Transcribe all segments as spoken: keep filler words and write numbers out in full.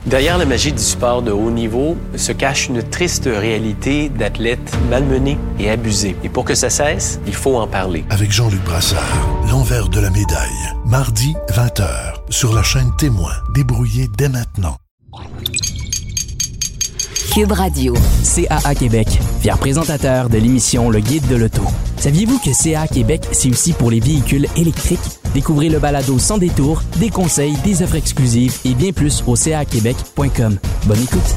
Derrière la magie du sport de haut niveau se cache une triste réalité d'athlètes malmenés et abusés. Et pour que ça cesse, il faut en parler. Avec Jean-Luc Brassard, l'envers de la médaille. Mardi, vingt heures, sur la chaîne Témoin. Débrouillez dès maintenant. Cube Radio. C A A Québec, fier présentateur de l'émission Le Guide de l'auto. Saviez-vous que C A A Québec, c'est aussi pour les véhicules électriques? Découvrez le balado sans détour, des conseils, des offres exclusives et bien plus au c a québec point com. Bonne écoute.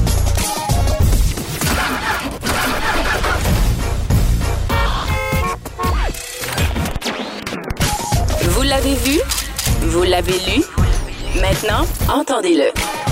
Vous l'avez vu? Vous l'avez lu? Maintenant, entendez-le.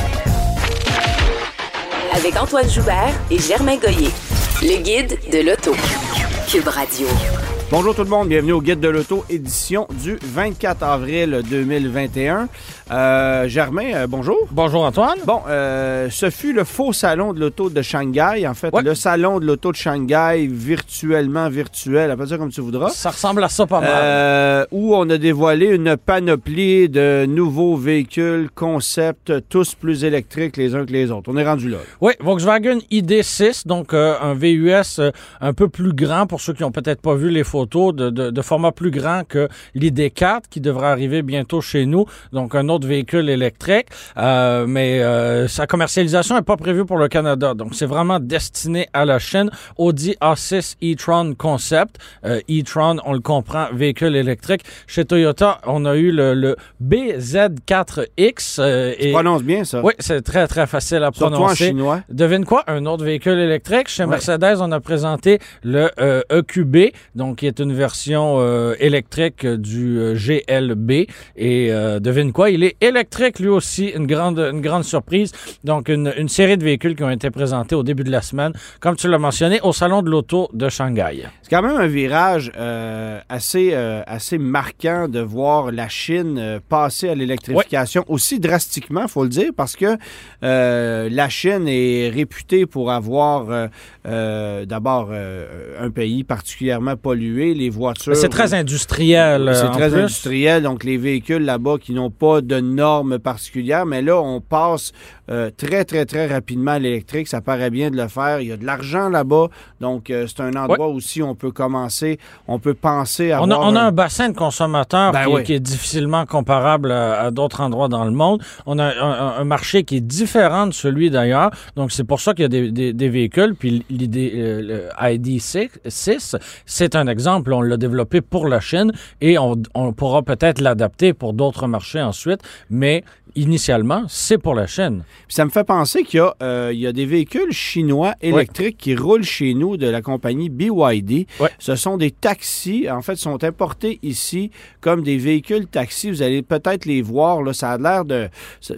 Avec Antoine Joubert et Germain Goyer. Le Guide de l'auto. Cube Radio. Bonjour tout le monde, bienvenue au Guide de l'auto, édition du vingt-quatre avril deux mille vingt et un. Euh, Germain, euh, bonjour. Bonjour Antoine. Bon, euh, ce fut le faux salon de l'auto de Shanghai. En fait, ouais. le salon de l'auto de Shanghai, virtuellement virtuel, appelle ça comme tu voudras. Ça ressemble à ça pas mal. Euh, où on a dévoilé une panoplie de nouveaux véhicules, concepts, tous plus électriques les uns que les autres. On est rendu là. Oui, Volkswagen I D six, donc euh, un V U S euh, un peu plus grand pour ceux qui n'ont peut-être pas vu les photos, de, de, de format plus grand que l'I D quatre qui devrait arriver bientôt chez nous, donc un autre véhicule électrique, euh, mais euh, sa commercialisation n'est pas prévue pour le Canada, donc c'est vraiment destiné à la Chine. Audi A six e-tron Concept, euh, e-tron, on le comprend, véhicule électrique. Chez Toyota, on a eu le, le B Z quatre X. Euh, tu et, prononces bien ça? Oui, c'est très très facile à Surtout prononcer. en chinois. Devine quoi? Un autre véhicule électrique. Chez ouais. Mercedes, on a présenté le euh, E Q B, donc qui est une version euh, électrique du euh, G L B. Et euh, devine quoi? Il est électrique lui aussi, une grande, une grande surprise. Donc, une, une série de véhicules qui ont été présentés au début de la semaine, comme tu l'as mentionné, au Salon de l'Auto de Shanghai. C'est quand même un virage euh, assez, euh, assez marquant de voir la Chine euh, passer à l'électrification ouais. aussi drastiquement, il faut le dire, parce que euh, la Chine est réputée pour avoir euh, euh, d'abord euh, un pays particulièrement pollué, les voitures... C'est très industriel. C'est en très plus. industriel, donc les véhicules là-bas qui n'ont pas de normes particulières, mais là, on passe euh, très, très, très rapidement à l'électrique. Ça paraît bien de le faire. Il y a de l'argent là-bas, donc euh, c'est un endroit ouais. aussi où on peut commencer, on peut penser à on a, avoir... On a un... un bassin de consommateurs ben qui, oui. qui est difficilement comparable à, à d'autres endroits dans le monde. On a un, un, un marché qui est différent de celui d'ailleurs, donc c'est pour ça qu'il y a des, des, des véhicules, puis l'idée, euh, le I D six, c'est un exemple, on l'a développé pour la Chine et on, on pourra peut-être l'adapter pour d'autres marchés ensuite, mais initialement, c'est pour la Chine. Puis ça me fait penser qu'il y a, euh, il y a des véhicules chinois électriques ouais. qui roulent chez nous de la compagnie B Y D. Ouais. Ce sont des taxis, en fait, sont importés ici comme des véhicules taxis. Vous allez peut-être les voir, là, ça a l'air de...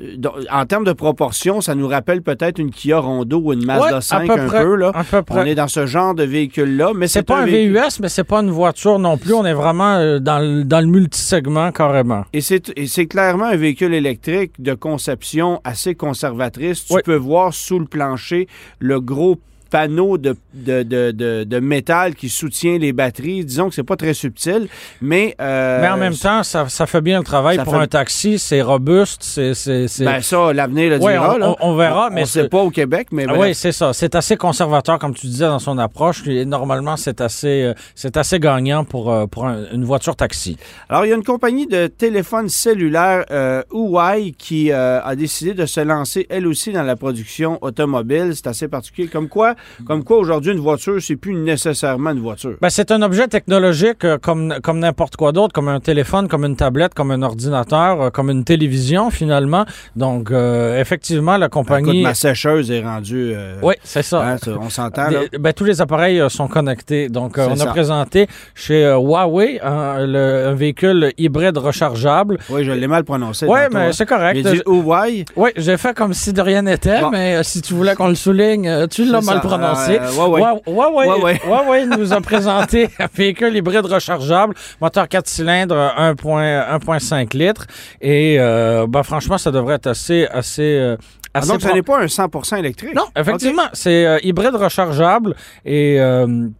En termes de proportion, ça nous rappelle peut-être une Kia Rondo ou une Mazda ouais, cinq peu un près, peu. Là. À peu près. On est dans ce genre de véhicule-là. Mais c'est, c'est pas un véhicule... V U S, mais c'est pas une voiture non plus. On est vraiment euh, dans, le, dans le multisegment carrément. Et c'est, et c'est clairement un véhicule électrique de conception assez conservatrice. Tu oui. peux voir sous le plancher le gros panneau de, de, de, de, de métal qui soutient les batteries. Disons que c'est pas très subtil, mais... Euh, mais en même temps, ça, ça fait bien le travail pour fait... un taxi. C'est robuste. C'est, c'est, c'est... Ben ça, l'avenir le oui, dira. On, là. on, on verra, on, mais... On c'est sait pas au Québec, mais... Oui, c'est ça. C'est assez conservateur, comme tu disais, dans son approche. Et normalement, c'est assez, c'est assez gagnant pour, pour un, une voiture taxi. Alors, il y a une compagnie de téléphone cellulaire, euh, Huawei, qui euh, a décidé de se lancer, elle aussi, dans la production automobile. C'est assez particulier. Comme quoi, Comme quoi, aujourd'hui, une voiture, c'est plus nécessairement une voiture. Ben, c'est un objet technologique euh, comme, comme n'importe quoi d'autre, comme un téléphone, comme une tablette, comme un ordinateur, euh, comme une télévision, finalement. Donc, euh, effectivement, la compagnie... Écoute, ma sécheuse est rendue... Euh... Oui, c'est ça. Hein, ça. On s'entend, là? Des, ben, tous les appareils euh, sont connectés. Donc, euh, on ça. a présenté chez euh, Huawei un, le, un véhicule hybride rechargeable. Oui, je l'ai mal prononcé. Oui, mais hein. c'est correct. J'ai dit Huawei. Oui, j'ai fait comme si de rien n'était, bon. mais euh, si tu voulais qu'on le souligne, euh, tu l'as c'est mal ça. prononcé. Euh, Huawei. Huawei. Huawei. Huawei nous a présenté un véhicule hybride rechargeable, moteur quatre cylindres, un virgule cinq litres. Et euh, ben, franchement, ça devrait être assez... assez euh, Ah donc, ça n'est pas un cent pour cent électrique? Non, effectivement. Okay. C'est euh, hybride rechargeable et... Euh,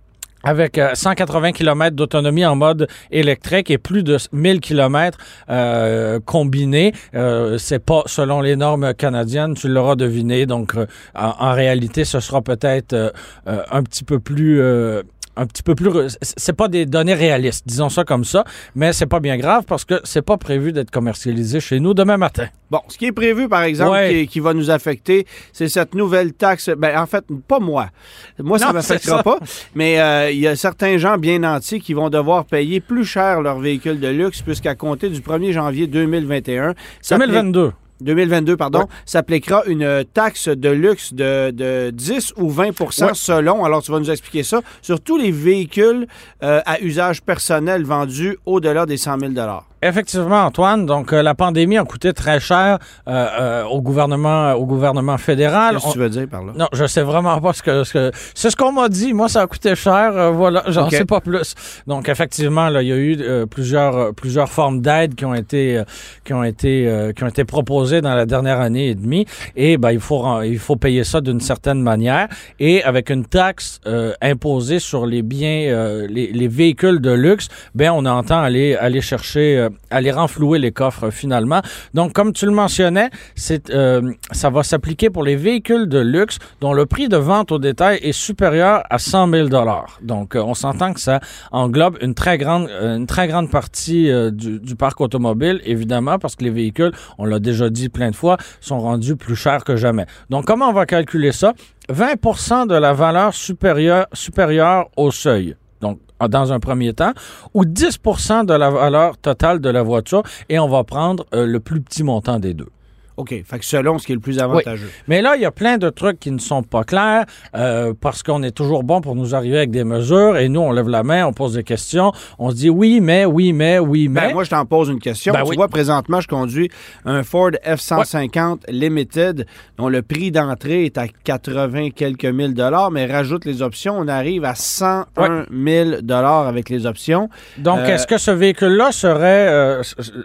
avec euh, cent quatre-vingts kilomètres d'autonomie en mode électrique et plus de mille kilomètres euh, combinés. Euh, c'est pas selon les normes canadiennes, tu l'auras deviné. Donc, euh, en, en réalité, ce sera peut-être euh, euh, un petit peu plus... Euh, un petit peu plus... C'est pas des données réalistes, disons ça comme ça, mais c'est pas bien grave parce que c'est pas prévu d'être commercialisé chez nous demain matin. Bon, ce qui est prévu, par exemple, ouais. qui, qui va nous affecter, c'est cette nouvelle taxe. Ben, en fait, pas moi. Moi, ça ne m'affectera pas, mais euh, il y a certains gens bien nantis qui vont devoir payer plus cher leur véhicule de luxe puisqu'à compter du premier janvier deux mille vingt et un... deux mille vingt-deux. deux mille vingt-deux, pardon, ouais. s'appliquera une taxe de luxe de, de dix ou vingt pour cent ouais. selon, alors tu vas nous expliquer ça, sur tous les véhicules euh, à usage personnel vendus au-delà des cent mille dollars. Effectivement, Antoine. Donc, euh, la pandémie a coûté très cher euh, euh, au gouvernement au gouvernement fédéral. Qu'est-ce que tu veux dire par là? Non, je sais vraiment pas ce que... Ce que c'est ce qu'on m'a dit. Moi, ça a coûté cher. Euh, voilà, j'en okay. sais pas plus. Donc, effectivement, là, il y a eu euh, plusieurs euh, plusieurs formes d'aide qui ont été euh, qui ont été euh, qui ont été proposées dans la dernière année et demie. Et ben, il faut il faut payer ça d'une certaine manière et avec une taxe euh, imposée sur les biens euh, les, les véhicules de luxe. Ben, on entend aller aller chercher euh, aller renflouer les coffres finalement. Donc, comme tu le mentionnais, c'est, euh, ça va s'appliquer pour les véhicules de luxe dont le prix de vente au détail est supérieur à cent mille dollars. Donc, euh, on s'entend que ça englobe une très grande, euh, une très grande partie euh, du, du parc automobile, évidemment, parce que les véhicules, on l'a déjà dit plein de fois, sont rendus plus chers que jamais. Donc, comment on va calculer ça? vingt pour cent de la valeur supérieure, supérieure au seuil. Donc, dans un premier temps, ou dix pour cent de la valeur totale de la voiture, et on va prendre euh, le plus petit montant des deux. OK. Fait que selon ce qui est le plus avantageux. Oui. Mais là, il y a plein de trucs qui ne sont pas clairs euh, parce qu'on est toujours bon pour nous arriver avec des mesures et nous, on lève la main, on pose des questions, on se dit oui, mais, oui, mais, oui, mais. Ben, moi, je t'en pose une question. Ben, tu oui. vois, présentement, je conduis un Ford F cent cinquante ouais. Limited dont le prix d'entrée est à quatre-vingts quelques mille dollars, mais rajoute les options, on arrive à cent un mille dollars avec les options. Donc, euh, est-ce que ce véhicule-là serait... Euh,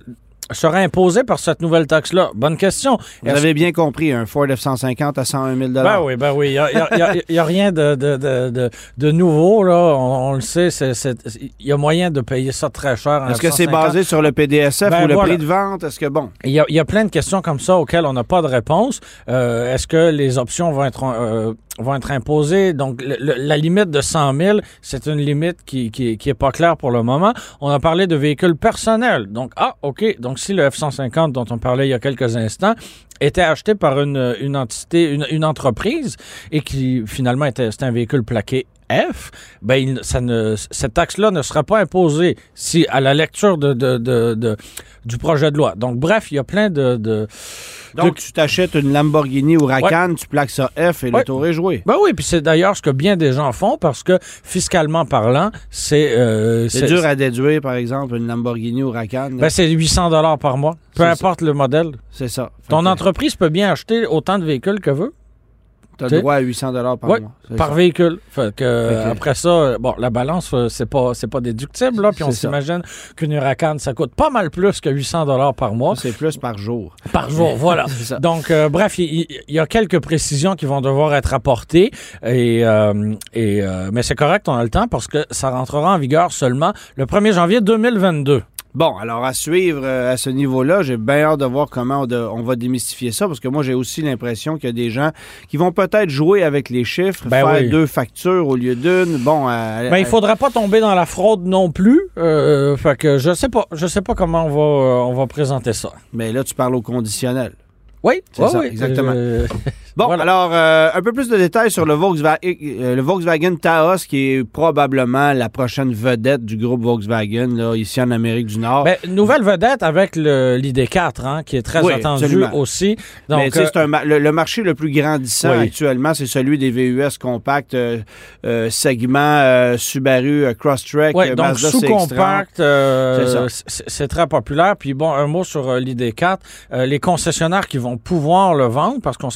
serait imposé par cette nouvelle taxe-là? Bonne question. Vous Est-ce... avez bien compris, un Ford F cent cinquante à cent un mille dollars. Ben oui, ben oui. Il n'y a, a, a rien de, de, de, de, de nouveau, là. On, on le sait, il y a moyen de payer ça très cher. Est-ce que c'est basé sur le P D S F ben ou le voilà. prix de vente? Est-ce que bon? Il y a, il y a plein de questions comme ça auxquelles on n'a pas de réponse. Euh, est-ce que les options vont être... Euh, vont être imposés. Donc, le, le, la limite de cent mille, c'est une limite qui, qui, qui est pas claire pour le moment. On a parlé de véhicules personnels. Donc, ah, OK. Donc, si le F cent cinquante dont on parlait il y a quelques instants était acheté par une, une entité, une, une entreprise et qui, finalement, était, c'était un véhicule plaqué F, ben, il, ça ne, cette taxe-là ne sera pas imposée si, à la lecture de, de, de, de, du projet de loi. Donc, bref, il y a plein de... de Donc, de... tu t'achètes une Lamborghini Huracan, ouais. tu plaques ça F et ouais. le tour est joué. Ben oui, puis c'est d'ailleurs ce que bien des gens font parce que, fiscalement parlant, c'est... Euh, c'est, c'est dur à déduire, par exemple, une Lamborghini Huracan. Ben, c'est huit cents dollars par mois, peu c'est importe ça. Le modèle. C'est ça. Ton que... entreprise peut bien acheter autant de véhicules que veut. Tu as le droit à huit cents dollars par ouais, mois. Par ça. Véhicule. Fait que, okay. Après ça, bon, la balance, c'est pas, c'est pas déductible, là. Puis on c'est s'imagine ça. Qu'une Huracan, ça coûte pas mal plus que huit cents dollars par mois. C'est plus par jour. Par jour, voilà. Donc, euh, bref, il y, y a quelques précisions qui vont devoir être apportées. Et, euh, et, euh, mais c'est correct, on a le temps parce que ça rentrera en vigueur seulement le premier janvier deux mille vingt-deux. Bon, alors à suivre euh, à ce niveau-là, j'ai bien hâte de voir comment on, de, on va démystifier ça, parce que moi, j'ai aussi l'impression qu'il y a des gens qui vont peut-être jouer avec les chiffres, ben faire oui. deux factures au lieu d'une. Bon, euh, ben, il faudrait pas tomber dans la fraude non plus. Euh, fait que je sais pas, je sais pas comment on va, euh, on va présenter ça. Mais là, tu parles au conditionnel. Oui, c'est oui, ça, oui. Exactement. Euh... Bon, voilà. alors, euh, un peu plus de détails sur le Volkswagen, euh, le Volkswagen Taos, qui est probablement la prochaine vedette du groupe Volkswagen, là, ici en Amérique du Nord. Ben, nouvelle vedette avec le, l'I D quatre, hein, qui est très oui, attendu absolument. Aussi. Donc, Mais, euh... c'est un, le, le marché le plus grandissant oui. actuellement, c'est celui des V U S compacts, euh, euh, segment euh, Subaru, euh, Crosstrek, oui, euh, donc Mazda sous-compact, euh, c'est, c'est, c'est très populaire. Puis bon, un mot sur euh, l'I D quatre. Euh, les concessionnaires qui vont pouvoir le vendre, parce qu'on se rappelle que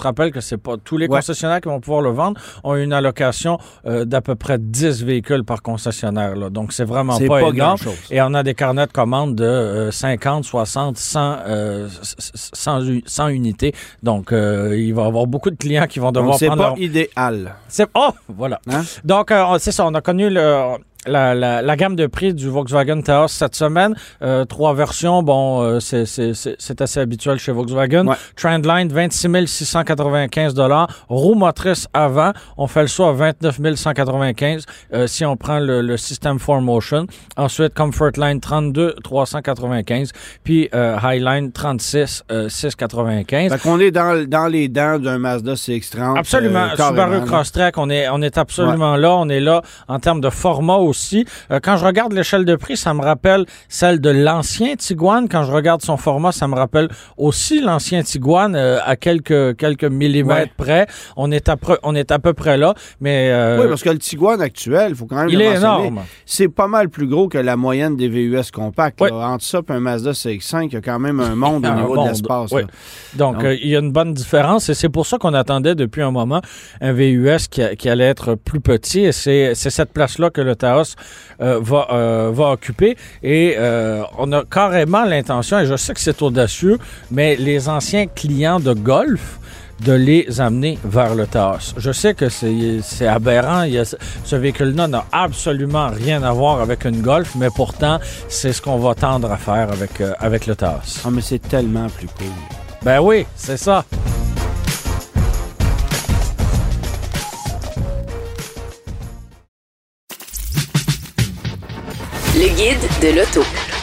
C'est pas tous les ouais. concessionnaires qui vont pouvoir le vendre ont une allocation euh, d'à peu près dix véhicules par concessionnaire. Là. Donc, c'est vraiment c'est pas, pas énorme. grand-chose. Et on a des carnets de commandes de euh, cinquante, soixante, cent, euh, cent, cent unités. Donc, euh, il va y avoir beaucoup de clients qui vont devoir Donc, c'est prendre pas leur... idéal. C'est... Oh! Voilà. Hein? Donc, euh, c'est ça. On a connu le... La, la, la gamme de prix du Volkswagen Taos cette semaine. Euh, trois versions, bon, euh, c'est, c'est, c'est, c'est assez habituel chez Volkswagen. Ouais. Trendline, vingt-six mille six cent quatre-vingt-quinze dollars. Roue motrice avant, on fait le saut à vingt-neuf mille cent quatre-vingt-quinze euh, si on prend le, le système four motion. Ensuite, Comfortline, trente-deux mille trois cent quatre-vingt-quinze. Puis euh, Highline, trente-six mille six cent quatre-vingt-quinze. Fait qu'on est dans, dans les dents d'un Mazda C X trente. Absolument. Euh, Subaru Crosstrek, on est, on est absolument ouais. là. On est là en termes de format aussi. Euh, quand je regarde l'échelle de prix, ça me rappelle celle de l'ancien Tiguan. Quand je regarde son format, ça me rappelle aussi l'ancien Tiguan euh, à quelques, quelques millimètres ouais. près. On est, à pre, on est à peu près là. Mais, euh, oui, parce que le Tiguan actuel, il faut quand même il le est mentionner, énorme. C'est pas mal plus gros que la moyenne des V U S compacts. Oui. Entre ça et un Mazda C X cinq, il y a quand même un monde au niveau monde. de l'espace. Oui. Donc, Donc. Euh, il y a une bonne différence et c'est pour ça qu'on attendait depuis un moment un V U S qui, qui allait être plus petit et c'est, c'est cette place-là que le Taos euh, va, euh, va occuper et euh, on a carrément l'intention, et je sais que c'est audacieux, mais les anciens clients de Golf, de les amener vers le Taos. Je sais que c'est, c'est aberrant. Il y a, ce véhicule-là n'a absolument rien à voir avec une Golf, mais pourtant, c'est ce qu'on va tendre à faire avec, euh, avec le Taos. Ah, mais c'est tellement plus cool. Ben oui, c'est ça. Le guide de l'auto.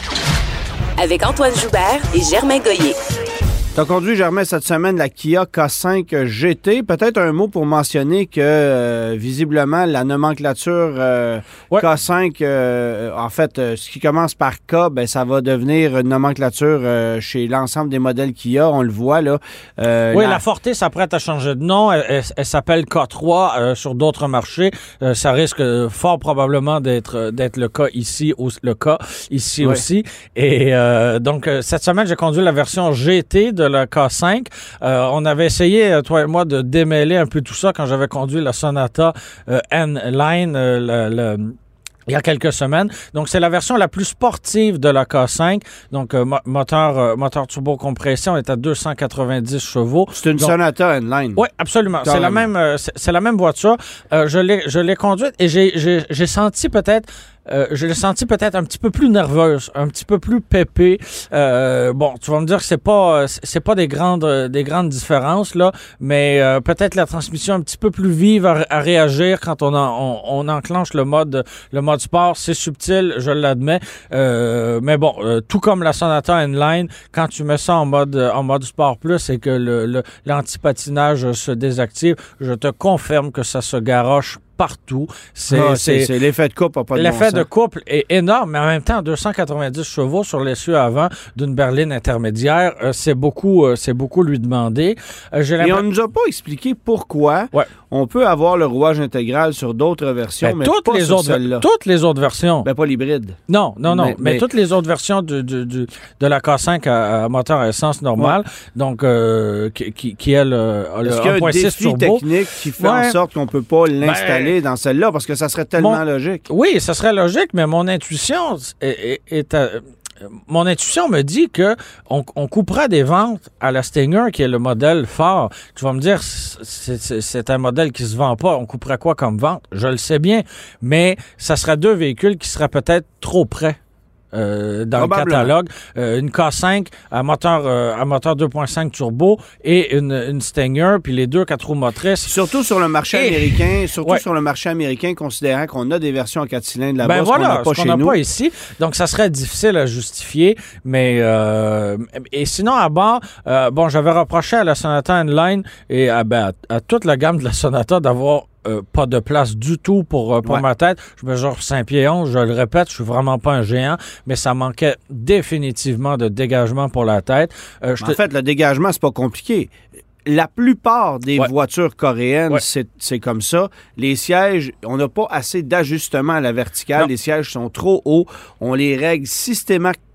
Avec Antoine Joubert et Germain Goyer. Tu as conduit, Germain, cette semaine la Kia K cinq G T. Peut-être un mot pour mentionner que, euh, visiblement, la nomenclature euh, ouais. K cinq, euh, en fait, euh, ce qui commence par K, ben, ça va devenir une nomenclature euh, chez l'ensemble des modèles Kia. On le voit, là. Euh, oui, la... la Forte s'apprête à changer de nom. Elle, elle, elle s'appelle K trois euh, sur d'autres marchés. Euh, ça risque fort probablement d'être, d'être le cas ici, au, le cas ici ouais. aussi. Et euh, donc, cette semaine, j'ai conduit la version G T de la K cinq. Euh, on avait essayé, toi et moi, de démêler un peu tout ça quand j'avais conduit la Sonata euh, N-Line, euh, le, le il y a quelques semaines. Donc, c'est la version la plus sportive de la K cinq. Donc, euh, mo- moteur, euh, moteur turbo-compression est à deux cent quatre-vingt-dix chevaux. C'est une Donc, Sonata N-Line. Oui, absolument. Carrément. C'est la même, euh, c'est, c'est la même voiture. Euh, je l'ai, je l'ai conduite et j'ai, j'ai, j'ai senti peut-être Euh, je l'ai senti peut-être un petit peu plus nerveuse, un petit peu plus pépée. Euh, bon, tu vas me dire que c'est pas c'est pas des grandes des grandes différences là, mais euh, peut-être la transmission un petit peu plus vive à, à réagir quand on, en, on on enclenche le mode le mode sport. C'est subtil, je l'admets, euh, mais bon, euh, tout comme la Sonata N-Line, quand tu mets ça en mode en mode sport plus et que le, le l'antipatinage se désactive, je te confirme que ça se garoche partout. C'est, ah, c'est, c'est, c'est l'effet de couple, pas de L'effet bon de couple est énorme, mais en même temps, deux cent quatre-vingt-dix chevaux sur l'essieu avant d'une berline intermédiaire, euh, c'est beaucoup, euh, c'est beaucoup lui demander. Euh, j'ai Et on ne nous a pas expliqué pourquoi ouais. on peut avoir le rouage intégral sur d'autres versions, ben, mais toutes pas les sur autres, celle-là. Toutes les autres versions. Ben, pas l'hybride. Non, non, non. Mais, mais, mais toutes les autres versions du, du, du, de la K cinq à, à moteur à essence normale, ouais. donc euh, qui, qui, qui est le, le Est-ce qu'il y a un virgule six turbo. Défi technique qui fait ouais. en sorte qu'on ne peut pas l'installer ben, dans celle-là, parce que ça serait tellement mon, logique. Oui, ça serait logique, mais mon intuition est, est, est à, mon intuition me dit que on, on coupera des ventes à la Stinger, qui est le modèle phare. Tu vas me dire, c'est, c'est, c'est un modèle qui se vend pas. On coupera quoi comme vente? Je le sais bien, mais ça serait deux véhicules qui seraient peut-être trop près. Euh, dans le catalogue, euh, une K cinq à moteur euh, à moteur deux virgule cinq turbo et une, une Stinger, puis les deux quatre roues motrices. Surtout sur le marché et... américain, surtout ouais. sur le marché américain, considérant qu'on a des versions à quatre cylindres là-bas, ben ce voilà, qu'on n'a pas ce chez qu'on n'a nous. pas ici. Donc, ça serait difficile à justifier, mais euh, et sinon, à bord, euh, bon, j'avais reproché à la Sonata N-Line et à, ben, à, à toute la gamme de la Sonata d'avoir Euh, pas de place du tout pour, euh, pour ouais. ma tête. Je mesure cinq pieds onze, je le répète, je suis vraiment pas un géant, mais ça manquait définitivement de dégagement pour la tête. Euh, en te... fait, le dégagement, c'est pas compliqué. La plupart des ouais. voitures coréennes, ouais. c'est, c'est comme ça. Les sièges, on n'a pas assez d'ajustement à la verticale. Non. Les sièges sont trop hauts. On les règle systématiquement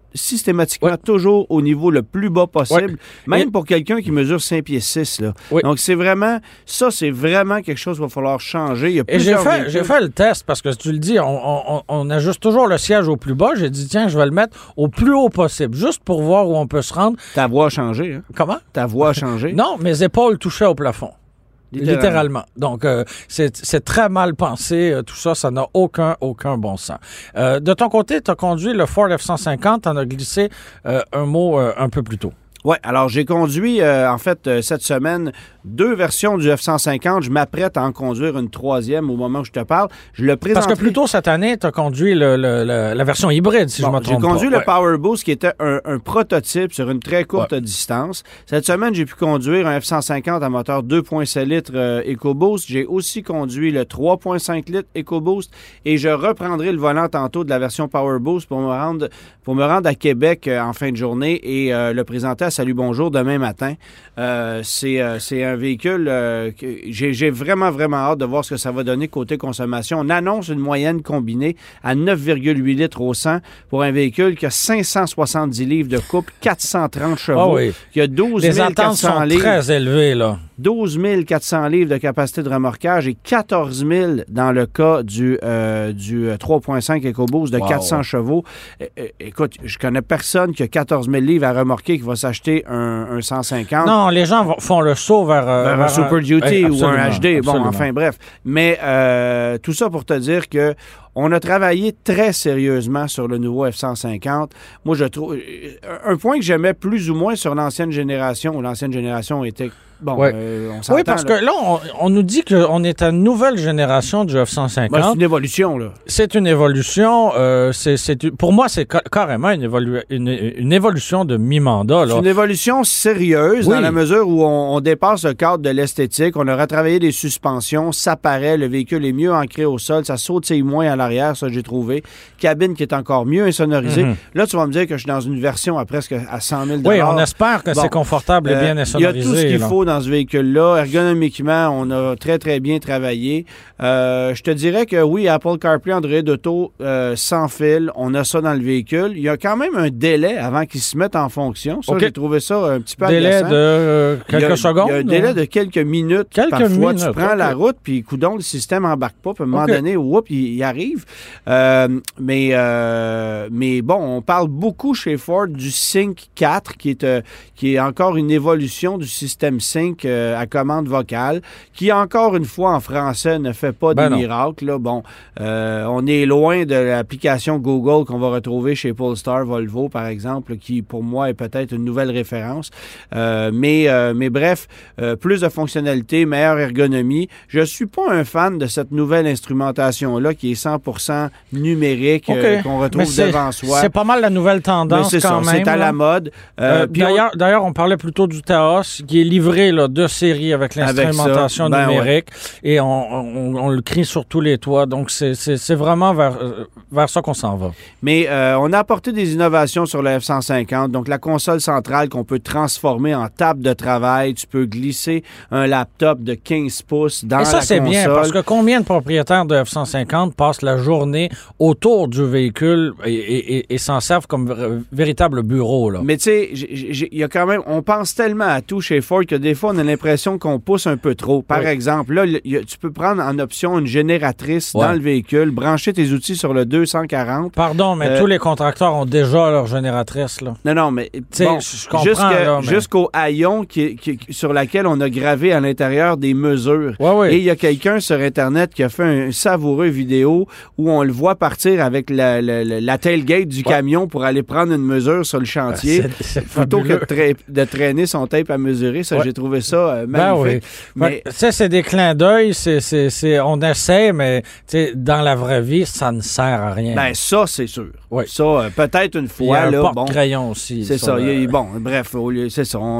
systématiquement ouais. toujours au niveau le plus bas possible, ouais. même Et... pour quelqu'un qui mesure cinq pieds six. Là. Oui. Donc, c'est vraiment, ça, c'est vraiment quelque chose qu'il va falloir changer. Il y a Et j'ai fait, véhicules. j'ai fait le test, parce que tu le dis, on, on, on ajuste toujours le siège au plus bas. J'ai dit, tiens, je vais le mettre au plus haut possible, juste pour voir où on peut se rendre. Ta voix a changé. Hein? Comment? Ta voix a changé. Non, mes épaules touchaient au plafond. Littéralement. Littéralement. Donc, euh, c'est, c'est très mal pensé. Euh, tout ça, ça n'a aucun, aucun bon sens. Euh, de ton côté, tu as conduit le Ford F cent cinquante. Tu en as glissé euh, un mot euh, un peu plus tôt. Oui, alors j'ai conduit, euh, en fait, euh, cette semaine, deux versions du F cent cinquante. Je m'apprête à en conduire une troisième au moment où je te parle. Je le présenterai... Parce que plus tôt cette année, tu as conduit le, le, le, la version hybride, si bon, je me trompe pas. J'ai conduit pas. le ouais. Power Boost, qui était un, un prototype sur une très courte ouais. distance. Cette semaine, j'ai pu conduire un F cent cinquante à moteur deux virgule sept litres euh, EcoBoost. J'ai aussi conduit le trois virgule cinq litres EcoBoost et je reprendrai le volant tantôt de la version Power Boost pour me rendre, pour me rendre à Québec euh, en fin de journée et euh, le présenter à Salut Bonjour demain matin. Euh, c'est, euh, c'est un véhicule euh, que j'ai, j'ai vraiment, vraiment hâte de voir ce que ça va donner côté consommation. On annonce une moyenne combinée à neuf virgule huit litres au cent pour un véhicule qui a cinq cent soixante-dix livres de couple, quatre cent trente chevaux, oh oui. qui a douze mille quatre cents livres. Les attentes sont très élevées, là. douze mille quatre cents livres de capacité de remorquage et quatorze mille dans le cas du, euh, du trois virgule cinq EcoBoost de wow. quatre cents chevaux. É- écoute, je connais personne qui a quatorze mille livres à remorquer qui va s'acheter un, un cent cinquante. Non, les gens vont, font le saut vers, euh, vers, vers un Super Duty un... ou un H D. Bon, absolument. enfin, bref. Mais euh, tout ça pour te dire que on a travaillé très sérieusement sur le nouveau F cent cinquante. Moi, je trouve... Un point que j'aimais plus ou moins sur l'ancienne génération, où l'ancienne génération était... Bon, ouais. euh, on s'entend. Oui, parce là. que là, on, on nous dit qu'on est à une nouvelle génération du F cent cinquante. Ben, c'est une évolution, là. C'est une évolution. Euh, c'est, c'est, pour moi, c'est ca- carrément une, évolu- une, une évolution de mi-mandat. Là. C'est une évolution sérieuse oui. dans la mesure où on, on dépasse le cadre de l'esthétique. On a retravaillé les suspensions. Ça paraît, le véhicule est mieux ancré au sol. Ça sautille moins à l'arrière, ça, j'ai trouvé. Cabine qui est encore mieux insonorisée. Mm-hmm. Là, tu vas me dire que je suis dans une version à presque à cent mille dollars. Oui, on espère que bon, c'est confortable et bien euh, insonorisé. Il y a tout ce qu'il là. faut dans ce véhicule-là. Ergonomiquement, on a très, très bien travaillé. Euh, je te dirais que oui, Apple CarPlay, Android Auto, euh, sans fil, on a ça dans le véhicule. Il y a quand même un délai avant qu'il se mette en fonction. Ça, okay. J'ai trouvé ça un petit peu délai agaçant. de euh, quelques il y a, secondes? Il y a un délai de quelques minutes. Quelques Parfois, minutes. tu prends okay. la route, puis coudonc, le système n'embarque pas. Puis à un moment okay. donné, whoop, il, il arrive. Euh, mais, euh, mais bon, on parle beaucoup chez Ford du Sync quatre, qui est, euh, qui est encore une évolution du système Sync euh, à commande vocale, qui, encore une fois, en français, ne fait pas ben de non. miracle. Là. Bon, euh, on est loin de l'application Google qu'on va retrouver chez Polestar, Volvo, par exemple, qui, pour moi, est peut-être une nouvelle référence. Euh, mais, euh, mais bref, euh, plus de fonctionnalités, meilleure ergonomie. Je suis pas un fan de cette nouvelle instrumentation-là qui est cent pour cent numérique, okay. euh, qu'on retrouve devant soi. C'est pas mal la nouvelle tendance c'est quand ça, même. C'est à là. la mode. Euh, euh, d'ailleurs, on... d'ailleurs, on parlait plutôt du Taos, qui est livré là, de série avec l'instrumentation ben numérique. Ouais. Et on, on, on le crie sur tous les toits. Donc, c'est, c'est, c'est vraiment vers, vers ça qu'on s'en va. Mais euh, on a apporté des innovations sur le F cent cinquante. Donc, la console centrale qu'on peut transformer en table de travail. Tu peux glisser un laptop de quinze pouces dans la console. Et ça, c'est bien, parce que combien de propriétaires de F cent cinquante passent la journée autour du véhicule et, et, et s'en servent comme v- véritable bureau, là? Mais tu sais, il y a quand même... On pense tellement à tout chez Ford que des fois, on a l'impression qu'on pousse un peu trop. Par oui. exemple, là, y a, tu peux prendre en option une génératrice ouais. dans le véhicule, brancher tes outils sur le deux cent quarante. Pardon, mais euh, tous les contracteurs ont déjà leur génératrice, là. Non, non, mais bon, je comprends, jusqu'à, là, mais... jusqu'au haillon qui, qui, sur laquelle on a gravé à l'intérieur des mesures. Ouais, oui. Et il y a quelqu'un sur Internet qui a fait un savoureux vidéo où on le voit partir avec la, la, la, la tailgate du ouais. camion pour aller prendre une mesure sur le chantier. C'est, c'est plutôt que de, tra- de traîner son tape à mesurer. Ça, ouais. j'ai trouvé ça euh, magnifique. Ben oui. Mais... Ça, c'est des clins d'œil. C'est, c'est, c'est, on essaie, mais dans la vraie vie, ça ne sert à rien. Ben ça, c'est sûr. Oui. Ça, euh, peut-être une fois. Il y a un là, porte-crayon bon, aussi. C'est ça. Le... Bon, bref, c'est ça. On,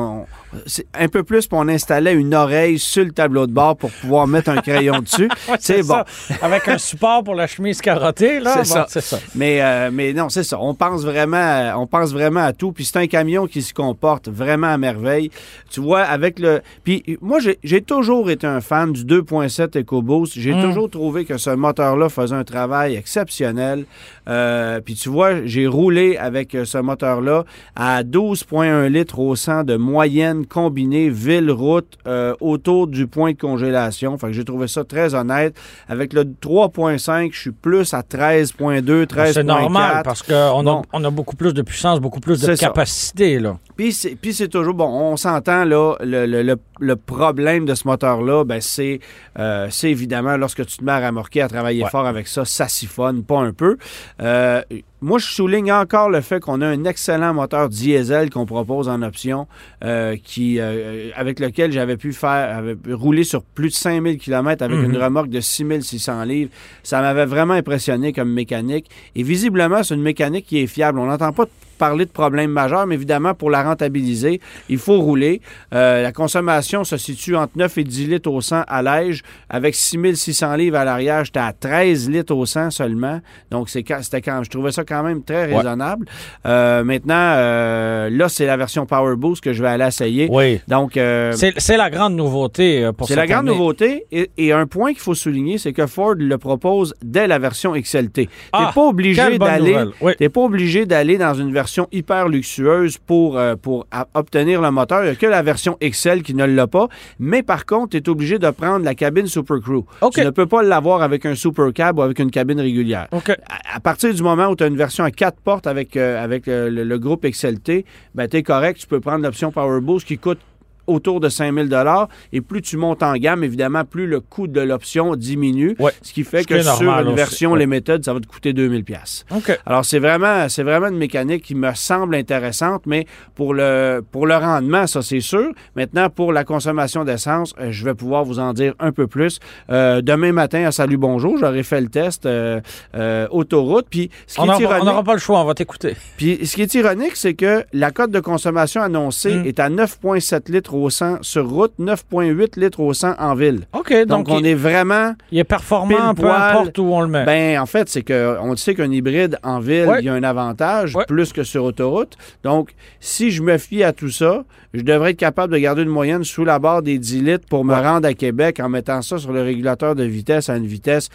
c'est un peu plus, puis on installait une oreille sur le tableau de bord pour pouvoir mettre un crayon dessus. Ouais, c'est bon. Ça. Avec un support pour la chemise carottée, là. C'est, bon, ça. c'est ça. Mais, euh, mais non, c'est ça. On pense vraiment, on pense vraiment à tout. Puis c'est un camion qui se comporte vraiment à merveille. Tu vois, avec le... Puis moi, j'ai, j'ai toujours été un fan du deux point sept EcoBoost. J'ai mmh. toujours trouvé que ce moteur-là faisait un travail exceptionnel. Euh, puis tu vois, j'ai roulé avec ce moteur-là à douze virgule un litres au cent de moyenne combinée ville-route euh, autour du point de congélation. Fait que j'ai trouvé ça très honnête. Avec le trois virgule cinq, je suis plus à treize virgule deux, treize virgule quatre. C'est normal parce qu'on bon. a, on a beaucoup plus de puissance, beaucoup plus de c'est capacité. Là. Puis, c'est, puis c'est toujours, bon, on s'entend, là, le, le, le, le problème de ce moteur-là, ben c'est, euh, c'est évidemment, lorsque tu te mets à remorquer, à travailler ouais. fort avec ça, ça siphonne pas un peu. Euh, Moi, je souligne encore le fait qu'on a un excellent moteur diesel qu'on propose en option, euh, qui, euh, avec lequel j'avais pu faire avait rouler sur plus de cinq mille kilomètres avec mm-hmm. une remorque de six mille six cents livres. Ça m'avait vraiment impressionné comme mécanique. Et visiblement, c'est une mécanique qui est fiable. On n'entend pas parler de problèmes majeurs, mais évidemment, pour la rentabiliser, il faut rouler. Euh, la consommation se situe entre neuf et dix litres au cent à l'âge. Avec six mille six cents livres à l'arrière, j'étais à treize litres au cent seulement. Donc, c'est, c'était quand, je trouvais ça quand même très raisonnable. Ouais. Euh, maintenant, euh, là, c'est la version Power Boost que je vais aller essayer. Oui. Donc, euh, c'est, c'est la grande nouveauté pour C'est la grande année. nouveauté. Et, et un point qu'il faut souligner, c'est que Ford le propose dès la version X L T. Ah, t'es pas obligé d'aller, oui. t'es pas obligé d'aller dans une version hyper luxueuse pour, euh, pour a- obtenir le moteur. Il n'y a que la version X L qui ne l'a pas. Mais par contre, tu es obligé de prendre la cabine Super Crew. Okay. Tu ne peux pas l'avoir avec un Super Cab ou avec une cabine régulière. Okay. À, à partir du moment où tu as une version à quatre portes avec, euh, avec euh, le, le groupe X L T, ben, tu es correct. Tu peux prendre l'option Power Boost qui coûte autour de cinq mille dollars. Et plus tu montes en gamme, évidemment, plus le coût de l'option diminue. Ouais. Ce qui fait ce que qui sur une aussi. version ouais. Limited, ça va te coûter deux mille dollars. Okay. Alors, c'est vraiment, c'est vraiment une mécanique qui me semble intéressante, mais pour le, pour le rendement, ça, c'est sûr. Maintenant, pour la consommation d'essence, euh, je vais pouvoir vous en dire un peu plus. Euh, demain matin, à Salut Bonjour, j'aurai fait le test euh, euh, autoroute. Puis, ce qui on est ironique, on n'aura pas le choix, on va t'écouter. Puis, ce qui est ironique, c'est que la cote de consommation annoncée mm. est à neuf virgule sept litres au cent sur route, neuf virgule huit litres au cent en ville. OK, donc, donc on il, est vraiment... Il est performant, peu importe où on le met. Ben, en fait, c'est qu'on sait qu'un hybride en ville, ouais. il y a un avantage ouais. plus que sur autoroute. Donc, si je me fie à tout ça, je devrais être capable de garder une moyenne sous la barre des dix litres pour me ouais. rendre à Québec en mettant ça sur le régulateur de vitesse à une vitesse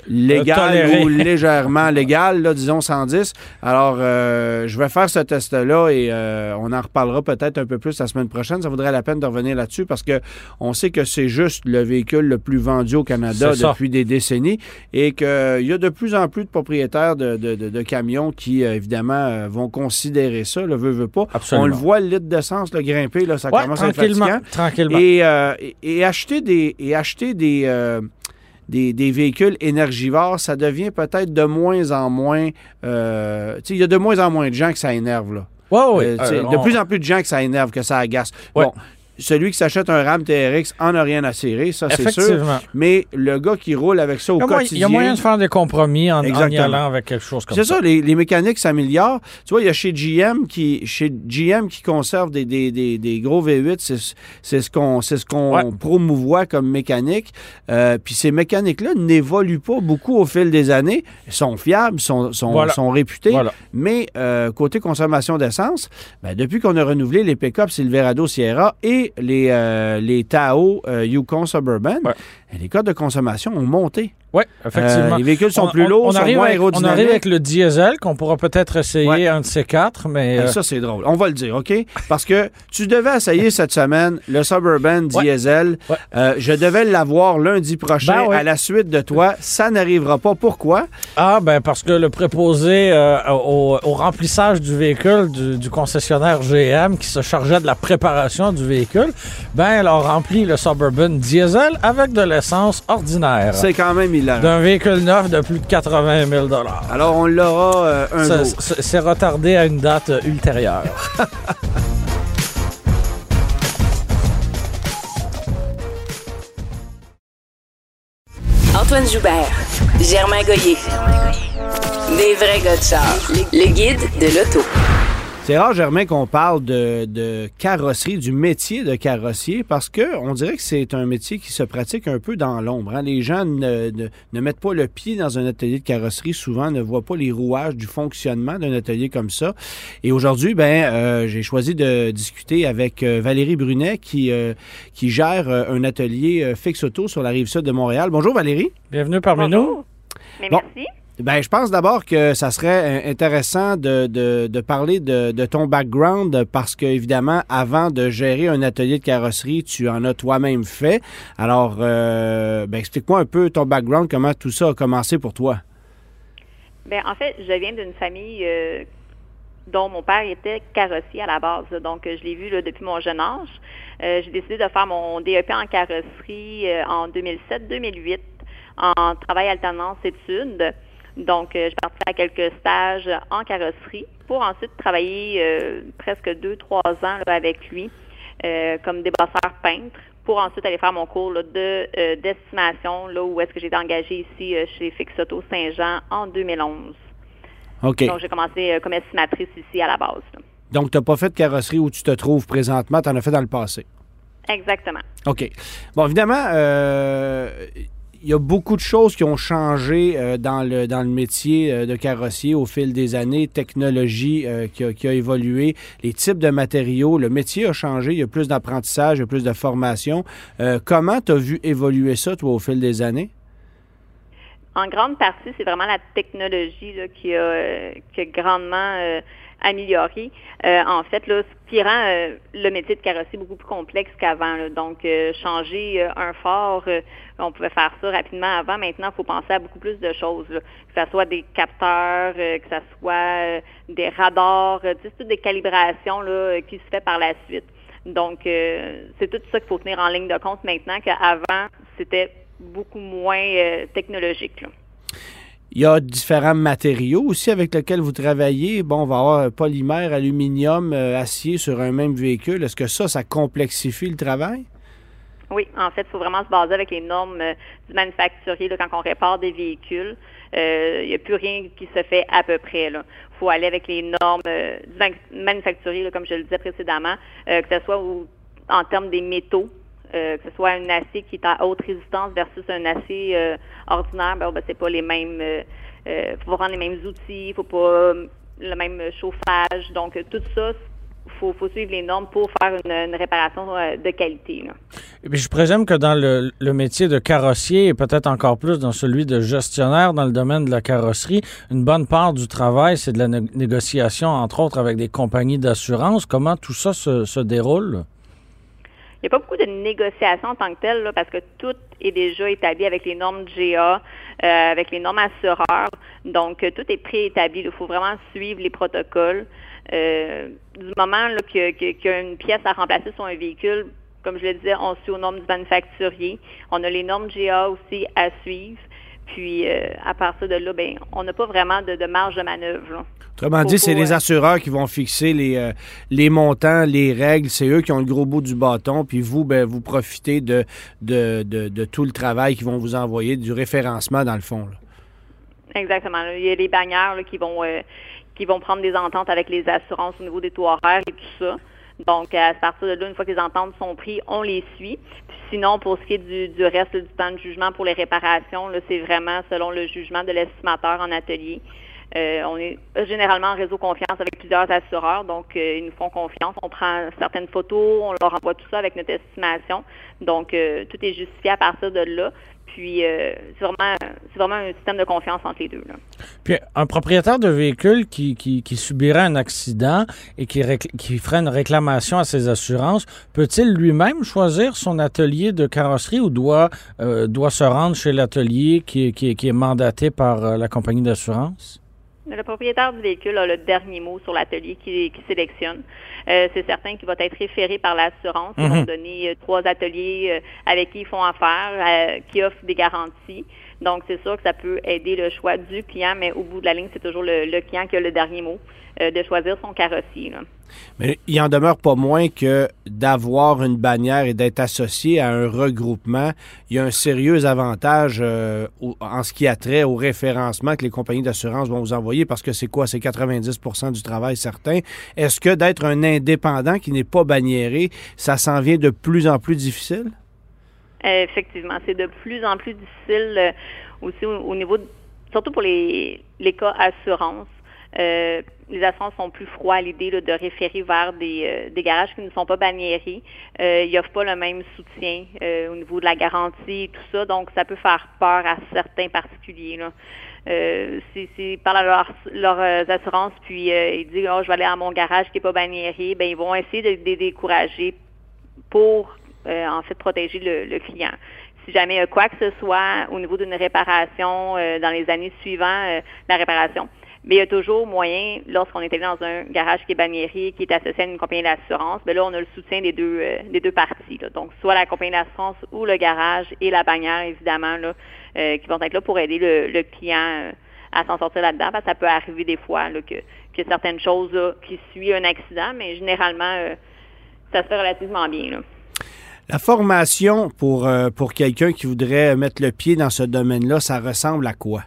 légal ou légèrement légal, là, disons cent dix. Alors, euh, je vais faire ce test-là et euh, on en reparlera peut-être un peu plus la semaine prochaine. Ça vaudrait la peine de revenir là-dessus parce que on sait que c'est juste le véhicule le plus vendu au Canada depuis des décennies et qu'il y a de plus en plus de propriétaires de, de, de, de camions qui, euh, évidemment, euh, vont considérer ça, le veut, veut pas. Absolument. On le voit, le litre d'essence, le grimper, là, ça ouais, commence à être fatigant. Tranquillement. Et, euh, et, et acheter des... Et acheter des euh, Des, des véhicules énergivores, ça devient peut-être de moins en moins... Euh, il y a de moins en moins de gens que ça énerve. Là. Ouais, oui. Euh, euh, de on... plus en plus de gens que ça énerve, que ça agace. Ouais. Bon, celui qui s'achète un Ram T R X en a rien à cirer, ça c'est sûr. Mais le gars qui roule avec ça au il quotidien... Il y a moyen de faire des compromis en, en y allant avec quelque chose comme c'est ça. C'est ça, les, les mécaniques s'améliorent. Tu vois, il y a chez G M qui, chez G M qui conserve des, des, des, des gros V huit, c'est, c'est ce qu'on, c'est ce qu'on ouais. promouvoit comme mécanique. Euh, puis ces mécaniques-là n'évoluent pas beaucoup au fil des années. Ils sont fiables, sont, sont, voilà. sont réputés. Voilà. Mais euh, côté consommation d'essence, ben, depuis qu'on a renouvelé les pick-up Silverado Sierra et les, euh, les Tahoe euh, Yukon Suburban, ouais. les codes de consommation ont monté. Oui, effectivement. Euh, les véhicules sont on, plus lourds, on, on sont arrive moins avec, aérodynamiques. On arrive avec le diesel, qu'on pourra peut-être essayer ouais. un de ces quatre, mais... Euh... Ça, c'est drôle. On va le dire, OK? Parce que tu devais essayer cette semaine le Suburban diesel. Ouais. Ouais. Euh, je devais l'avoir lundi prochain ben ouais. à la suite de toi. Ça n'arrivera pas. Pourquoi? Ah, ben parce que le préposé euh, au, au remplissage du véhicule du, du concessionnaire G M qui se chargeait de la préparation du véhicule, ben elle a rempli le Suburban diesel avec de l'essence ordinaire. C'est quand même hilarant. D'un véhicule neuf de plus de quatre-vingt mille dollars. Alors, on l'aura euh, un ça, jour. C'est retardé à une date euh, ultérieure. Antoine Joubert, Germain Goyer. Des vrais gars de char. Le guide de l'auto. C'est rare, Germain, qu'on parle de, de carrosserie, du métier de carrossier, parce que on dirait que c'est un métier qui se pratique un peu dans l'ombre. Hein? Les gens ne, ne, ne mettent pas le pied dans un atelier de carrosserie, souvent ne voient pas les rouages du fonctionnement d'un atelier comme ça. Et aujourd'hui, ben, euh, j'ai choisi de discuter avec euh, Valérie Brunet, qui, euh, qui gère euh, un atelier euh, Fix Auto sur la Rive-Sud de Montréal. Bonjour Valérie. Bienvenue parmi Bonjour. nous. Mais Bon. merci. Ben, je pense d'abord que ça serait intéressant de, de, de parler de, de ton background parce que, évidemment, avant de gérer un atelier de carrosserie, tu en as toi-même fait. Alors, euh, ben, explique-moi un peu ton background, comment tout ça a commencé pour toi. Bien, en fait, je viens d'une famille euh, dont mon père était carrossier à la base. Donc, je l'ai vu là, depuis mon jeune âge. Euh, j'ai décidé de faire mon D E P en carrosserie euh, en deux mille sept deux mille huit en travail alternance études. Donc, euh, je partais à quelques stages en carrosserie pour ensuite travailler euh, presque deux, trois ans là, avec lui euh, comme débosseur peintre pour ensuite aller faire mon cours là, de euh, d'estimation, là où est-ce que j'ai été engagée ici euh, chez Fix Auto Saint-Jean en deux mille onze. OK. Donc, j'ai commencé euh, comme estimatrice ici à la base. Là. Donc, tu n'as pas fait de carrosserie où tu te trouves présentement, tu en as fait dans le passé. Exactement. OK. Bon, évidemment, euh, il y a beaucoup de choses qui ont changé euh, dans, le, dans le métier euh, de carrossier au fil des années, technologie euh, qui, a, qui a évolué, les types de matériaux, le métier a changé, il y a plus d'apprentissage, il y a plus de formation. Euh, comment tu as vu évoluer ça, toi, au fil des années? En grande partie, c'est vraiment la technologie là, qui, a, euh, qui a grandement euh, amélioré. Euh, en fait, là, ce qui rend euh, le métier de carrossier beaucoup plus complexe qu'avant. Là. Donc, euh, changer euh, un phare, euh, on pouvait faire ça rapidement avant. Maintenant, il faut penser à beaucoup plus de choses. Là. Que ce soit des capteurs, euh, que ce soit euh, des radars, euh, c'est toutes des calibrations là, qui se fait par la suite. Donc, euh, c'est tout ça qu'il faut tenir en ligne de compte maintenant qu'avant, c'était beaucoup moins euh, technologique. Là. Il y a différents matériaux aussi avec lesquels vous travaillez. Bon, on va avoir polymère, aluminium, euh, acier sur un même véhicule. Est-ce que ça, ça complexifie le travail? Oui, en fait, il faut vraiment se baser avec les normes euh, du manufacturier là, quand on répare des véhicules. Euh, il n'y a plus rien qui se fait à peu près. Il faut aller avec les normes euh, du man- manufacturier, là, comme je le disais précédemment, euh, que ce soit au, en termes des métaux. Euh, que ce soit un acier qui est à haute résistance versus un acier euh, ordinaire, ben, ben c'est pas les mêmes. Il euh, faut prendre les mêmes outils, il faut pas euh, le même chauffage. Donc tout ça, il faut, faut suivre les normes pour faire une, une réparation euh, de qualité. Là. Et puis je présume que dans le, le métier de carrossier et peut-être encore plus dans celui de gestionnaire dans le domaine de la carrosserie, une bonne part du travail, c'est de la né- négociation, entre autres, avec des compagnies d'assurance. Comment tout ça se, se déroule? Il n'y a pas beaucoup de négociations en tant que telles, là, parce que tout est déjà établi avec les normes G A, euh, avec les normes assureurs. Donc, euh, tout est préétabli. Il faut vraiment suivre les protocoles. Euh, du moment là, qu'il, y a, qu'il y a une pièce à remplacer sur un véhicule, comme je le disais, on suit aux normes du manufacturier. On a les normes G A aussi à suivre. Puis, euh, à partir de là, ben, on n'a pas vraiment de, de marge de manœuvre. Là. Autrement dit, c'est les assureurs qui vont fixer les, euh, les montants, les règles. C'est eux qui ont le gros bout du bâton. Puis vous, ben, vous profitez de, de, de, de tout le travail qu'ils vont vous envoyer, du référencement, dans le fond. Là. Exactement. Il y a les bannières là, qui vont euh, qui vont prendre des ententes avec les assurances au niveau des taux horaires et tout ça. Donc, à partir de là, une fois que les ententes sont prises, on les suit. Puis sinon, pour ce qui est du, du reste là, du temps de jugement pour les réparations, là, c'est vraiment selon le jugement de l'estimateur en atelier. Euh, on est généralement en réseau confiance avec plusieurs assureurs, donc euh, ils nous font confiance. On prend certaines photos, on leur envoie tout ça avec notre estimation. Donc, euh, tout est justifié à partir de là. Puis, euh, c'est vraiment, c'est vraiment un système de confiance entre les deux. Là. Puis, un propriétaire de véhicule qui, qui, qui subirait un accident et qui, récl- qui ferait une réclamation à ses assurances, peut-il lui-même choisir son atelier de carrosserie ou doit, euh, doit se rendre chez l'atelier qui, qui, qui est mandaté par euh, la compagnie d'assurance? Le propriétaire du véhicule a le dernier mot sur l'atelier qu'il qui sélectionne. Euh, c'est certain qu'il va être référé par l'assurance. Ils Mm-hmm. vont donner euh, trois ateliers euh, avec qui ils font affaire, euh, qui offrent des garanties. Donc, c'est sûr que ça peut aider le choix du client, mais au bout de la ligne, c'est toujours le, le client qui a le dernier mot euh, de choisir son carrossier, là. Mais il en demeure pas moins que d'avoir une bannière et d'être associé à un regroupement, il y a un sérieux avantage euh, au, en ce qui a trait au référencement que les compagnies d'assurance vont vous envoyer, parce que c'est quoi? C'est quatre-vingt-dix pour cent du travail certain. Est-ce que d'être un indépendant qui n'est pas banniéré, ça s'en vient de plus en plus difficile? Euh, effectivement, c'est de plus en plus difficile euh, aussi au, au niveau, de, surtout pour les, les cas assurances. Euh, les assurances sont plus froids à l'idée là, de référer vers des, euh, des garages qui ne sont pas banniérés. Euh, ils n'offrent pas le même soutien euh, au niveau de la garantie et tout ça, donc ça peut faire peur à certains particuliers, là. Euh, c'est, c'est par leurs leur, leur assurances, puis euh, ils disent oh, je vais aller à mon garage qui n'est pas banniéré, ben ils vont essayer de les décourager pour euh, en fait protéger le, le client. Si jamais il y a quoi que ce soit au niveau d'une réparation euh, dans les années suivantes, euh, la réparation, mais il y a toujours moyen, lorsqu'on est allé dans un garage qui est banniéré, qui est associé à une compagnie d'assurance, bien là, on a le soutien des deux euh, des deux parties, là. Donc, soit la compagnie d'assurance ou le garage et la bannière, évidemment, là, euh, qui vont être là pour aider le, le client euh, à s'en sortir là-dedans. Parce que ça peut arriver des fois là, que, que certaines choses là, qui suivent un accident, mais généralement, euh, ça se fait relativement bien, là. La formation pour, euh, pour quelqu'un qui voudrait mettre le pied dans ce domaine-là, ça ressemble à quoi?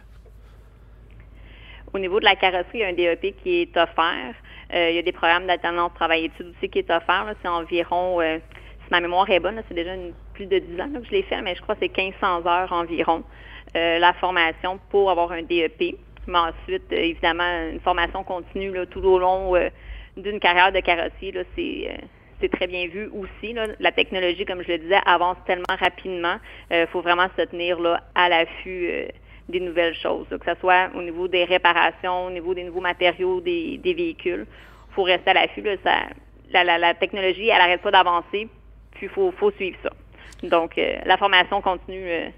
Au niveau de la carrosserie, il y a un D E P qui est offert. Euh, il y a des programmes d'alternance travail-études aussi qui est offert. Là. C'est environ, euh, si ma mémoire est bonne, là, c'est déjà une, plus de dix ans là, que je l'ai fait, mais je crois que c'est quinze cents heures environ, euh, la formation pour avoir un D E P. Mais ensuite, euh, évidemment, une formation continue là, tout au long euh, d'une carrière de carrossier, là, c'est... Euh, c'est très bien vu aussi, là. La technologie, comme je le disais, avance tellement rapidement. Il euh, faut vraiment se tenir là, à l'affût euh, des nouvelles choses, là, que ce soit au niveau des réparations, au niveau des nouveaux matériaux des, des véhicules. Il faut rester à l'affût. Là, ça, la, la, la technologie, elle n'arrête pas d'avancer, puis il faut, faut suivre ça. Donc, euh, la formation continue, euh,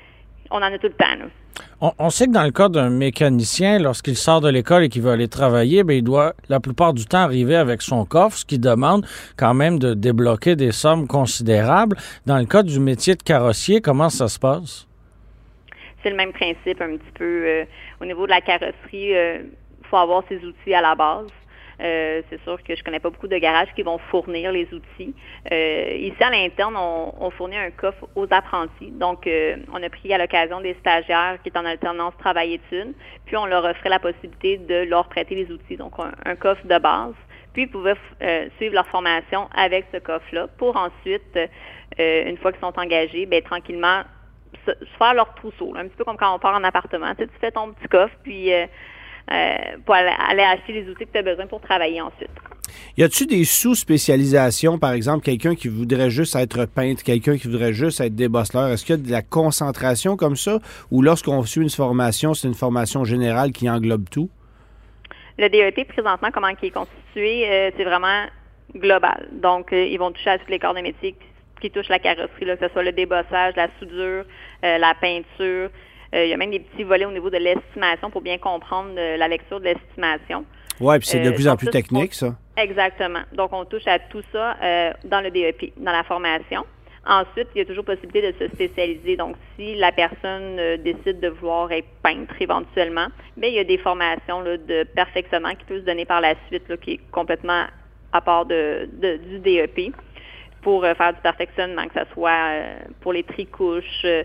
on en a tout le temps, là. On, on sait que dans le cas d'un mécanicien, lorsqu'il sort de l'école et qu'il va aller travailler, bien, il doit la plupart du temps arriver avec son coffre, ce qui demande quand même de débloquer des sommes considérables. Dans le cas du métier de carrossier, comment ça se passe? C'est le même principe un petit peu. Euh, au niveau de la carrosserie, il euh, faut avoir ses outils à la base. Euh, c'est sûr que je connais pas beaucoup de garages qui vont fournir les outils. Euh, ici, à l'interne, on, on fournit un coffre aux apprentis. Donc, euh, on a pris à l'occasion des stagiaires qui étaient en alternance travail-études, puis on leur offrait la possibilité de leur prêter les outils. Donc, un, un coffre de base. Puis, ils pouvaient euh, suivre leur formation avec ce coffre-là pour ensuite, euh, une fois qu'ils sont engagés, bien, tranquillement, se, se faire leur trousseau. Là, un petit peu comme quand on part en appartement. Tu sais, tu fais ton petit coffre, puis... Euh, Euh, pour aller, aller acheter les outils que tu as besoin pour travailler ensuite. Y a-t-il des sous-spécialisations, par exemple, quelqu'un qui voudrait juste être peintre, quelqu'un qui voudrait juste être débosseleur? Est-ce qu'il y a de la concentration comme ça? Ou lorsqu'on suit une formation, c'est une formation générale qui englobe tout? Le D E P, présentement, comment il est constitué, euh, c'est vraiment global. Donc, euh, ils vont toucher à tous les corps de métier qui, qui touchent la carrosserie, là, que ce soit le débossage, la soudure, euh, la peinture. Euh, il y a même des petits volets au niveau de l'estimation pour bien comprendre euh, la lecture de l'estimation. Oui, puis c'est de euh, plus en donc, plus ça, technique, on, ça. Exactement. Donc, on touche à tout ça euh, dans le D E P, dans la formation. Ensuite, il y a toujours possibilité de se spécialiser. Donc, si la personne euh, décide de vouloir être peintre éventuellement, bien, il y a des formations là, de perfectionnement qui peuvent se donner par la suite, là, qui est complètement à part de, de, du D E P, pour euh, faire du perfectionnement, que ce soit euh, pour les tricouches, euh,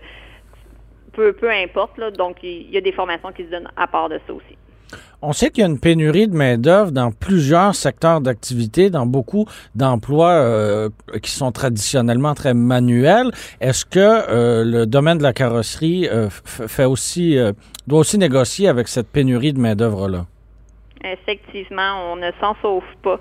Peu, peu importe, là. Donc, il y a des formations qui se donnent à part de ça aussi. On sait qu'il y a une pénurie de main-d'œuvre dans plusieurs secteurs d'activité, dans beaucoup d'emplois euh, qui sont traditionnellement très manuels. Est-ce que euh, le domaine de la carrosserie euh, fait aussi, euh, doit aussi négocier avec cette pénurie de main-d'œuvre-là? Effectivement, on ne s'en sauve pas.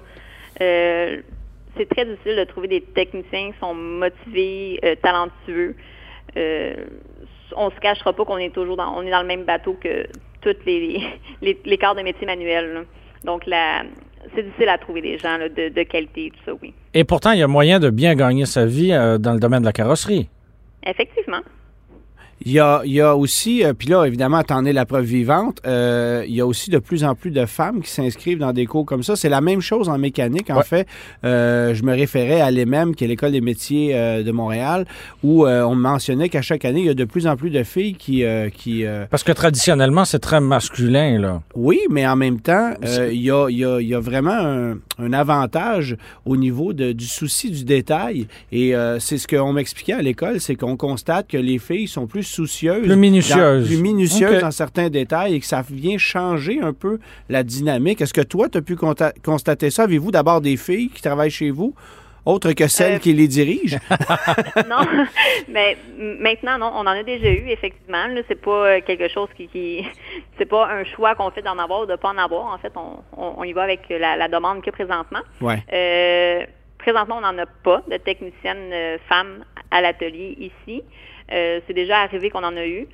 Euh, c'est très difficile de trouver des techniciens qui sont motivés, euh, talentueux. Euh, on se cachera pas qu'on est toujours dans, on est dans le même bateau que tous les, les, les corps de métier manuels, là. Donc, la, c'est difficile à trouver des gens là, de, de qualité, tout ça, oui. Et pourtant, il y a moyen de bien gagner sa vie euh, dans le domaine de la carrosserie. Effectivement. Il y a, il y a aussi, euh, puis là, évidemment, t'en es la preuve vivante, euh, il y a aussi de plus en plus de femmes qui s'inscrivent dans des cours comme ça. C'est la même chose en mécanique. En ouais. fait, euh, je me référais à l'E M E M, qui est l'École des métiers euh, de Montréal, où euh, on mentionnait qu'à chaque année, il y a de plus en plus de filles qui... Euh, qui euh... Parce que traditionnellement, c'est très masculin, là. Oui, mais en même temps, euh, il, y a, il, y a, il y a vraiment un, un avantage au niveau de, du souci du détail. Et euh, c'est ce qu'on m'expliquait à l'école, c'est qu'on constate que les filles sont plus soucieuses. Plus minutieuses. Dans, plus minutieuses okay. dans certains détails et que ça vient changer un peu la dynamique. Est-ce que toi, tu as pu conta- constater ça? Avez-vous d'abord des filles qui travaillent chez vous? Autre que celles euh, qui les dirigent? Non, mais maintenant, non, on en a déjà eu, effectivement. Là, c'est pas quelque chose qui... qui c'est pas un choix qu'on fait d'en avoir ou de pas en avoir. En fait, on, on, on y va avec la, la demande que présentement. Ouais. Euh, présentement, on n'en a pas de technicienne euh, femme à l'atelier ici. Euh, c'est déjà arrivé qu'on en a eu.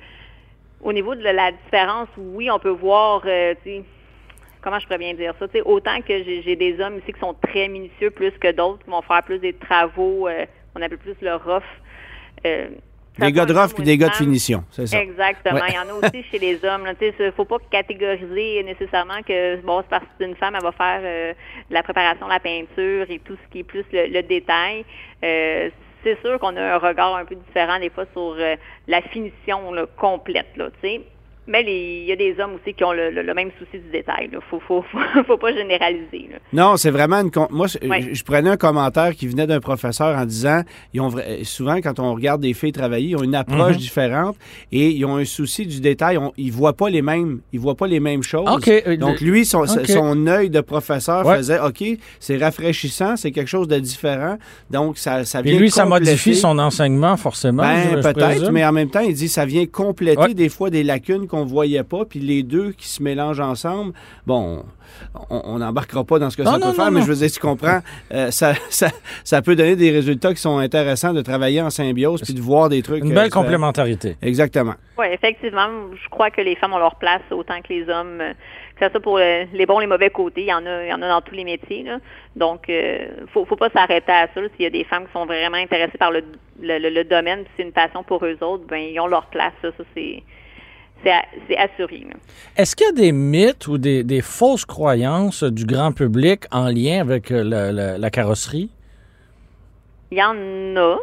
Au niveau de la différence, oui, on peut voir, euh, tu sais, comment je pourrais bien dire ça? T'sais, autant que j'ai, j'ai des hommes ici qui sont très minutieux plus que d'autres, qui vont faire plus des travaux, euh, on appelle plus le rough. Euh, des gars de rough puis des gars de finition, c'est ça? Exactement. Ouais. Il y en a aussi chez les hommes. Il ne faut pas catégoriser nécessairement que, bon, c'est parce que une femme, elle va faire euh, la préparation, la peinture et tout ce qui est plus le, le détail. Euh, c'est sûr qu'on a un regard un peu différent des fois sur euh, la finition là, complète, là, tu sais. Mais il y a des hommes aussi qui ont le, le, le même souci du détail. Il ne faut, faut, faut, faut pas généraliser. Là. Non, c'est vraiment une... Moi, je, ouais. je, je prenais un commentaire qui venait d'un professeur en disant, ils ont souvent, quand on regarde des filles travailler, ils ont une approche mm-hmm. différente et ils ont un souci du détail. On, ils ne voient pas les mêmes, ils voient pas les mêmes choses. Okay. Donc, lui, son, okay. son œil de professeur ouais. faisait, OK, c'est rafraîchissant, c'est quelque chose de différent. Donc, ça, ça vient Et lui, compléter. Ça modifie son enseignement, forcément. Ben, je, peut-être, je mais en même temps, il dit ça vient compléter ouais. des fois des lacunes qu'on ne voyait pas, puis les deux qui se mélangent ensemble, bon, on n'embarquera pas dans ce que non, ça non, peut non, faire, non. mais je veux dire, tu comprends, euh, ça, ça, ça peut donner des résultats qui sont intéressants de travailler en symbiose puis de voir des trucs. Une belle euh, complémentarité. Exactement. Oui, effectivement, je crois que les femmes ont leur place autant que les hommes, que ce soit pour les bons et les mauvais côtés, il y en a, il y en a dans tous les métiers, là. Donc, il euh, faut, faut pas s'arrêter à ça. S'il y a des femmes qui sont vraiment intéressées par le, le, le, le domaine, puis c'est une passion pour eux autres, ben ils ont leur place, ça, ça c'est... C'est, c'est assuré. Là. Est-ce qu'il y a des mythes ou des, des fausses croyances du grand public en lien avec la, la, la carrosserie? Il y en a.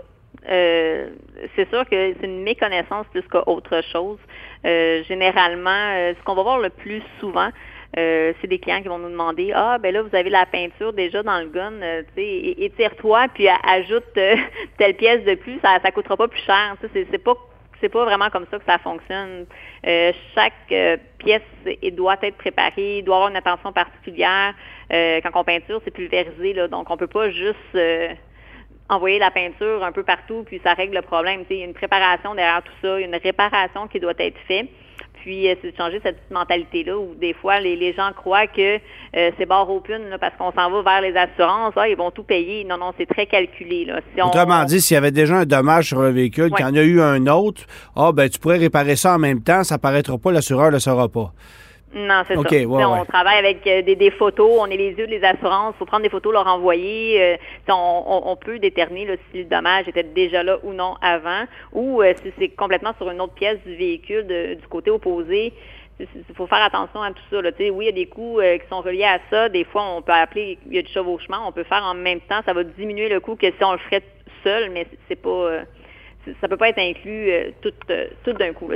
Euh, c'est sûr que c'est une méconnaissance plus qu'autre chose. Euh, généralement, euh, ce qu'on va voir le plus souvent, euh, c'est des clients qui vont nous demander « Ah, ben là, vous avez la peinture déjà dans le gun, euh, tu sais, étire-toi, puis ajoute euh, telle pièce de plus, ça ne coûtera pas plus cher. » Tu sais, c'est, c'est pas C'est pas vraiment comme ça que ça fonctionne. Euh, chaque euh, pièce et doit être préparée, doit avoir une attention particulière. Euh, quand on peinture, c'est pulvérisé, là, donc on peut pas juste euh, envoyer la peinture un peu partout puis ça règle le problème. Il y a une préparation derrière tout ça, une réparation qui doit être faite. Puis, euh, c'est de changer cette petite mentalité-là où des fois, les, les gens croient que euh, c'est barre open là, parce qu'on s'en va vers les assurances. Ah, ils vont tout payer. Non, non, c'est très calculé. Là. Si on... Autrement dit, s'il y avait déjà un dommage sur un véhicule, ouais. qu'il y en a eu un autre, ah, ben tu pourrais réparer ça en même temps, ça ne paraîtra pas, l'assureur ne le saura pas. Non, c'est okay, ça. Ouais, on ouais. travaille avec euh, des, des photos, on est les yeux des assurances, il faut prendre des photos, leur envoyer. Euh, on, on, on peut déterminer là, si le dommage était déjà là ou non avant, ou euh, si c'est complètement sur une autre pièce du véhicule de, du côté opposé. Il faut faire attention à tout ça. Là. Oui, il y a des coûts euh, qui sont reliés à ça. Des fois, on peut appeler, il y a du chevauchement, on peut faire en même temps. Ça va diminuer le coût que si on le ferait seul, mais c'est pas, euh, c'est, ça peut pas être inclus euh, tout, euh, tout d'un coup. Là.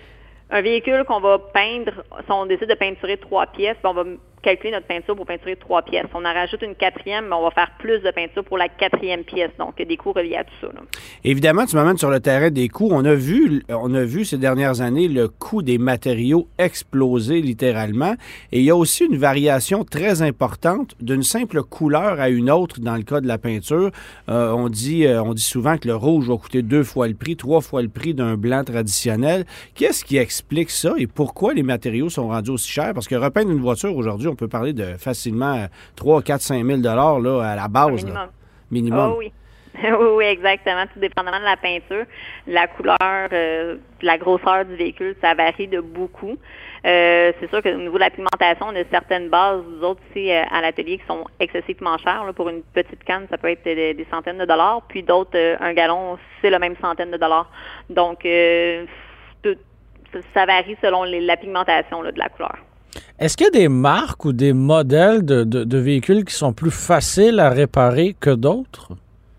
Un véhicule qu'on va peindre, si on décide de peinturer trois pièces, on va calculer notre peinture pour peinturer trois pièces. On en rajoute une quatrième, mais on va faire plus de peinture pour la quatrième pièce. Donc, il y a des coûts reliés à tout ça. Là. Évidemment, tu m'amènes sur le terrain des coûts. On a vu, on a vu ces dernières années le coût des matériaux exploser littéralement. Et il y a aussi une variation très importante d'une simple couleur à une autre dans le cas de la peinture. Euh, on dit, euh, on dit souvent que le rouge va coûter deux fois le prix, trois fois le prix d'un blanc traditionnel. Qu'est-ce qui explique ça et pourquoi les matériaux sont rendus aussi chers? Parce que repeindre une voiture aujourd'hui, on peut parler de facilement trois, quatre, cinq mille dollars là, à la base. Minimum. Là. Minimum. Oh, oui. oui, oui, exactement. Tout dépendamment de la peinture, la couleur, euh, la grosseur du véhicule, ça varie de beaucoup. Euh, c'est sûr qu'au niveau de la pigmentation, on a certaines bases, nous autres ici euh, à l'atelier, qui sont excessivement chères. Là. Pour une petite canne, ça peut être des, des centaines de dollars. Puis d'autres, euh, un gallon, c'est la même centaine de dollars. Donc, euh, tout, ça, ça varie selon les, la pigmentation là, de la couleur. Est-ce qu'il y a des marques ou des modèles de, de, de véhicules qui sont plus faciles à réparer que d'autres?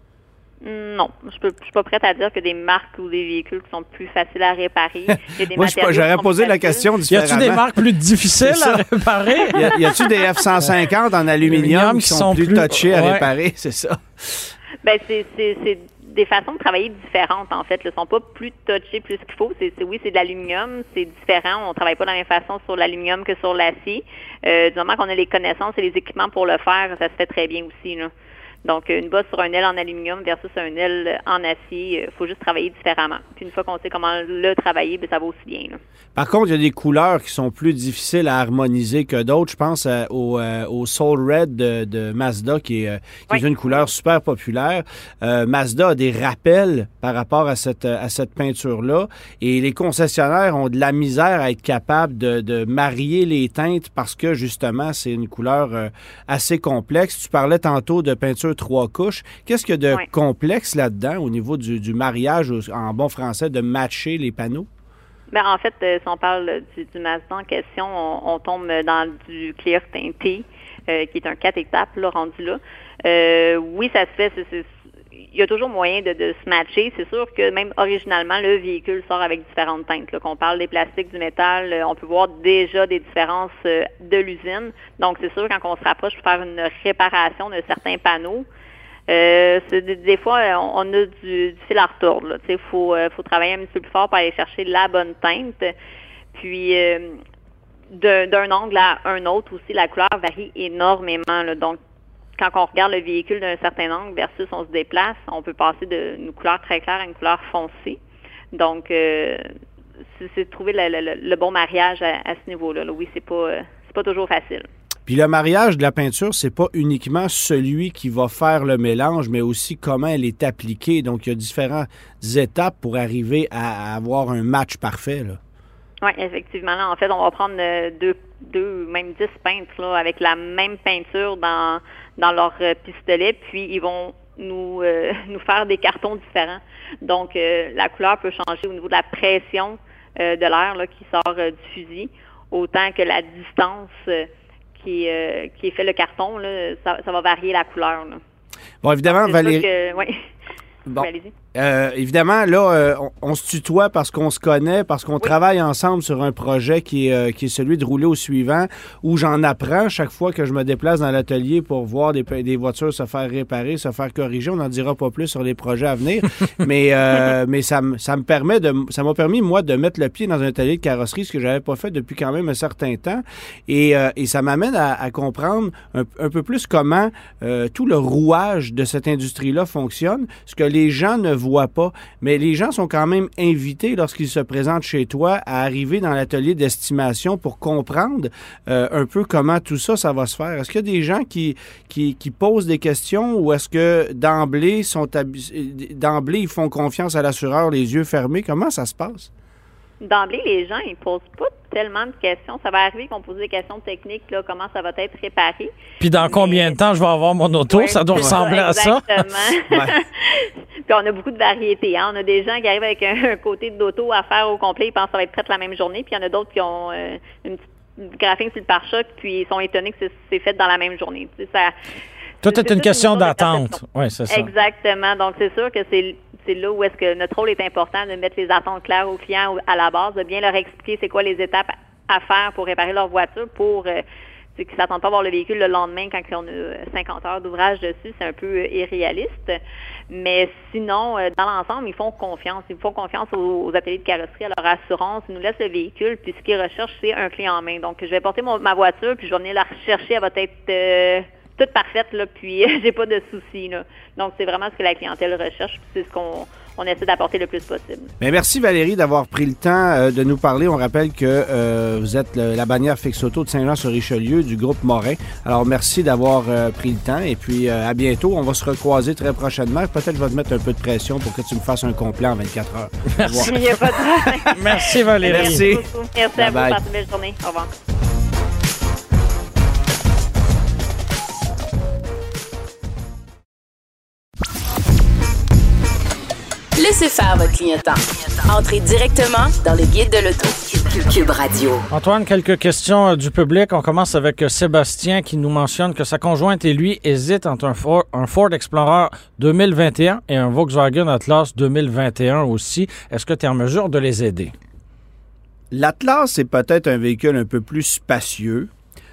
Non, je peux, je suis pas prête à dire que des marques ou des véhicules qui sont plus faciles à réparer. Il y a des Moi, je, j'aurais posé la question différemment. Y a-t-il des marques plus difficiles à réparer? y, a, y a-t-il des F cent cinquante en aluminium qui, qui sont, sont plus, plus touchés à ouais. réparer? C'est ça. Ben c'est, c'est, c'est des façons de travailler différentes, en fait. Ils ne sont pas plus touchés plus qu'il faut. C'est, c'est, oui, c'est de l'aluminium, c'est différent. On ne travaille pas de la même façon sur l'aluminium que sur l'acier. Euh, du moment qu'on a les connaissances et les équipements pour le faire, ça se fait très bien aussi, là. Donc, une bosse sur un aile en aluminium versus un aile en acier, il faut juste travailler différemment. Puis une fois qu'on sait comment le travailler, bien, ça va aussi bien, là. Par contre, il y a des couleurs qui sont plus difficiles à harmoniser que d'autres. Je pense euh, au, euh, au Soul Red de, de Mazda, qui est, euh, qui oui. est une couleur super populaire. Euh, Mazda a des rappels par rapport à cette, à cette peinture-là. Et les concessionnaires ont de la misère à être capables de, de marier les teintes parce que, justement, c'est une couleur euh, assez complexe. Tu parlais tantôt de peinture trois couches. Qu'est-ce qu'il y a de oui. complexe là-dedans au niveau du, du mariage, en bon français, de matcher les panneaux? Bien, en fait, euh, si on parle du, du Mazda en question, on, on tombe dans du clear teinté, euh, qui est un quatre étapes, là, rendu là. Euh, oui, ça se fait. C'est, c'est, il y a toujours moyen de, de se matcher. C'est sûr que même originalement, le véhicule sort avec différentes teintes. Là, qu'on parle des plastiques, du métal, euh, on peut voir déjà des différences euh, de l'usine. Donc, c'est sûr, quand on se rapproche pour faire une réparation de certains panneaux, euh, c'est, des, des fois, on, on a du, du fil à retordre. Il faut, euh, faut travailler un petit peu plus fort pour aller chercher la bonne teinte. Puis, euh, de, d'un angle à un autre aussi, la couleur varie énormément. Là. Donc, quand on regarde le véhicule d'un certain angle versus on se déplace, on peut passer d'une couleur très claire à une couleur foncée. Donc, euh, c'est, c'est de trouver le, le, le bon mariage à, à ce niveau-là. Là. Oui, c'est pas, c'est pas toujours facile. Puis le mariage de la peinture, c'est pas uniquement celui qui va faire le mélange, mais aussi comment elle est appliquée. Donc, il y a différentes étapes pour arriver à avoir un match parfait, là. Oui, effectivement. Là, en fait, on va prendre deux, deux même dix peintres là, avec la même peinture dans, dans leur pistolet, puis ils vont nous, euh, nous faire des cartons différents. Donc, euh, la couleur peut changer au niveau de la pression euh, de l'air là, qui sort euh, du fusil, autant que la distance euh, qui, euh, qui est fait le carton, là, ça, ça va varier la couleur. Là. Bon, évidemment, Donc, Valérie... Que, oui. Bon. Oui, allez-y. Euh, évidemment, là, euh, on, on se tutoie parce qu'on se connaît, parce qu'on oui. travaille ensemble sur un projet qui est, euh, qui est celui de rouler au suivant, où j'en apprends chaque fois que je me déplace dans l'atelier pour voir des, des voitures se faire réparer, se faire corriger. On n'en dira pas plus sur les projets à venir, mais, euh, mais ça, ça me permet de, ça m'a permis, moi, de mettre le pied dans un atelier de carrosserie, ce que je n'avais pas fait depuis quand même un certain temps. Et, euh, et ça m'amène à, à comprendre un, un peu plus comment euh, tout le rouage de cette industrie-là fonctionne, ce que les gens ne voient pas. Mais les gens sont quand même invités, lorsqu'ils se présentent chez toi, à arriver dans l'atelier d'estimation pour comprendre euh, un peu comment tout ça, ça va se faire. Est-ce qu'il y a des gens qui, qui, qui posent des questions ou est-ce que d'emblée, sont d'emblée, ils font confiance à l'assureur, les yeux fermés? Comment ça se passe? D'emblée, les gens, ils posent pas tellement de questions. Ça va arriver qu'on pose des questions techniques, là, comment ça va être réparé. Puis dans Mais... combien de temps je vais avoir mon auto? Ouais, ça doit ressembler ça, à ça. Exactement. Ouais. Puis on a beaucoup de variétés. Hein? On a des gens qui arrivent avec un, un côté d'auto à faire au complet, ils pensent que ça va être prêt la même journée. Puis il y en a d'autres qui ont euh, une petite graphique sur le pare-choc, puis ils sont étonnés que c'est, c'est fait dans la même journée. Tu sais, ça, Tout est, est une question une d'attente. Oui, c'est ça. Exactement. Donc, c'est sûr que c'est... C'est là où est-ce que notre rôle est important de mettre les attentes claires aux clients à la base, de bien leur expliquer c'est quoi les étapes à faire pour réparer leur voiture, pour euh, qu'ils ne s'attendent pas à voir le véhicule le lendemain quand on a cinquante heures d'ouvrage dessus. C'est un peu euh, irréaliste. Mais sinon, euh, dans l'ensemble, ils font confiance. Ils font confiance aux, aux ateliers de carrosserie, à leur assurance. Ils nous laissent le véhicule, puis ce qu'ils recherchent, c'est un clé en main. Donc, je vais porter mon, ma voiture, puis je vais venir la rechercher. Elle va être... Euh, toute parfaite, là, puis j'ai pas de soucis, là. Donc, c'est vraiment ce que la clientèle recherche, puis c'est ce qu'on on essaie d'apporter le plus possible. Bien, merci Valérie d'avoir pris le temps euh, de nous parler. On rappelle que euh, vous êtes le, la bannière Fix Auto de Saint-Jean-sur-Richelieu du groupe Morin. Alors, merci d'avoir euh, pris le temps et puis euh, à bientôt. On va se recroiser très prochainement. Peut-être que je vais te mettre un peu de pression pour que tu me fasses un complet en vingt-quatre heures. Merci. Il n'y a pas de Merci Valérie. Merci. Merci, merci à vous. Passez une belle journée. Au revoir. Laissez faire votre clignotant. Entrez directement dans le guide de l'auto. Cube Radio. Antoine, quelques questions du public. On commence avec Sébastien qui nous mentionne que sa conjointe et lui hésitent entre un Ford, un Ford Explorer deux mille vingt et un et un Volkswagen Atlas deux mille vingt et un aussi. Est-ce que tu es en mesure de les aider? L'Atlas, c'est peut-être un véhicule un peu plus spacieux.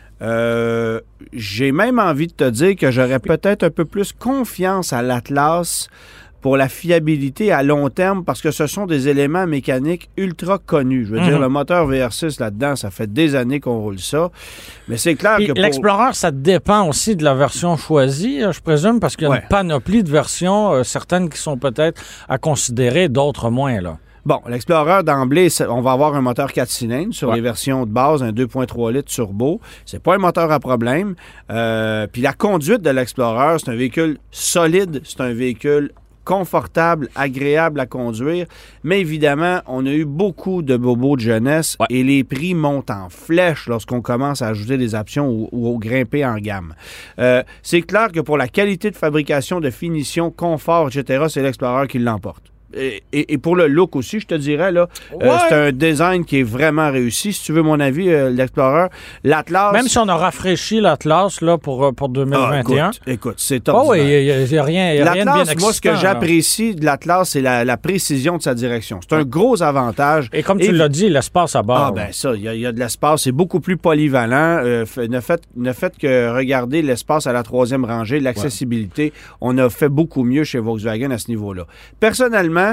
Euh, j'ai même envie de te dire que j'aurais peut-être un peu plus confiance à l'Atlas pour la fiabilité à long terme parce que ce sont des éléments mécaniques ultra connus. Je veux mm-hmm. dire, le moteur V R six là-dedans, ça fait des années qu'on roule ça. Mais c'est clair Puis que pour... l'Explorer, ça dépend aussi de la version choisie, je présume, parce qu'il y a ouais. une panoplie de versions, euh, certaines qui sont peut-être à considérer, d'autres moins, là. Bon, l'Explorer, d'emblée, on va avoir un moteur quatre cylindres sur ouais. les versions de base, un deux virgule trois litres turbo. C'est pas un moteur à problème. Euh, puis la conduite de l'Explorer, c'est un véhicule solide, c'est un véhicule confortable, agréable à conduire, mais évidemment, on a eu beaucoup de bobos de jeunesse ouais. et les prix montent en flèche lorsqu'on commence à ajouter des options ou, ou grimper en gamme. Euh, c'est clair que pour la qualité de fabrication, de finition, confort, et cetera, c'est l'Explorer qui l'emporte. Et, et, et pour le look aussi, je te dirais, là, ouais. euh, c'est un design qui est vraiment réussi. Si tu veux mon avis, euh, l'Explorer, l'Atlas... Même si on a rafraîchi l'Atlas là, pour, pour deux mille vingt et un. Ah, écoute, écoute, c'est top. Oh, oui, il n'y a, a, a rien, y a rien de bien excitant. Moi, ce que j'apprécie de l'Atlas, c'est la, la précision de sa direction. C'est un ouais. gros avantage. Et comme tu et... l'as dit, l'espace à bord. Ah, ben ça, il y, y a de l'espace. C'est beaucoup plus polyvalent. Euh, ne, fait, ne fait que regarder l'espace à la troisième rangée, l'accessibilité. Ouais. On a fait beaucoup mieux chez Volkswagen à ce niveau-là. Personnellement,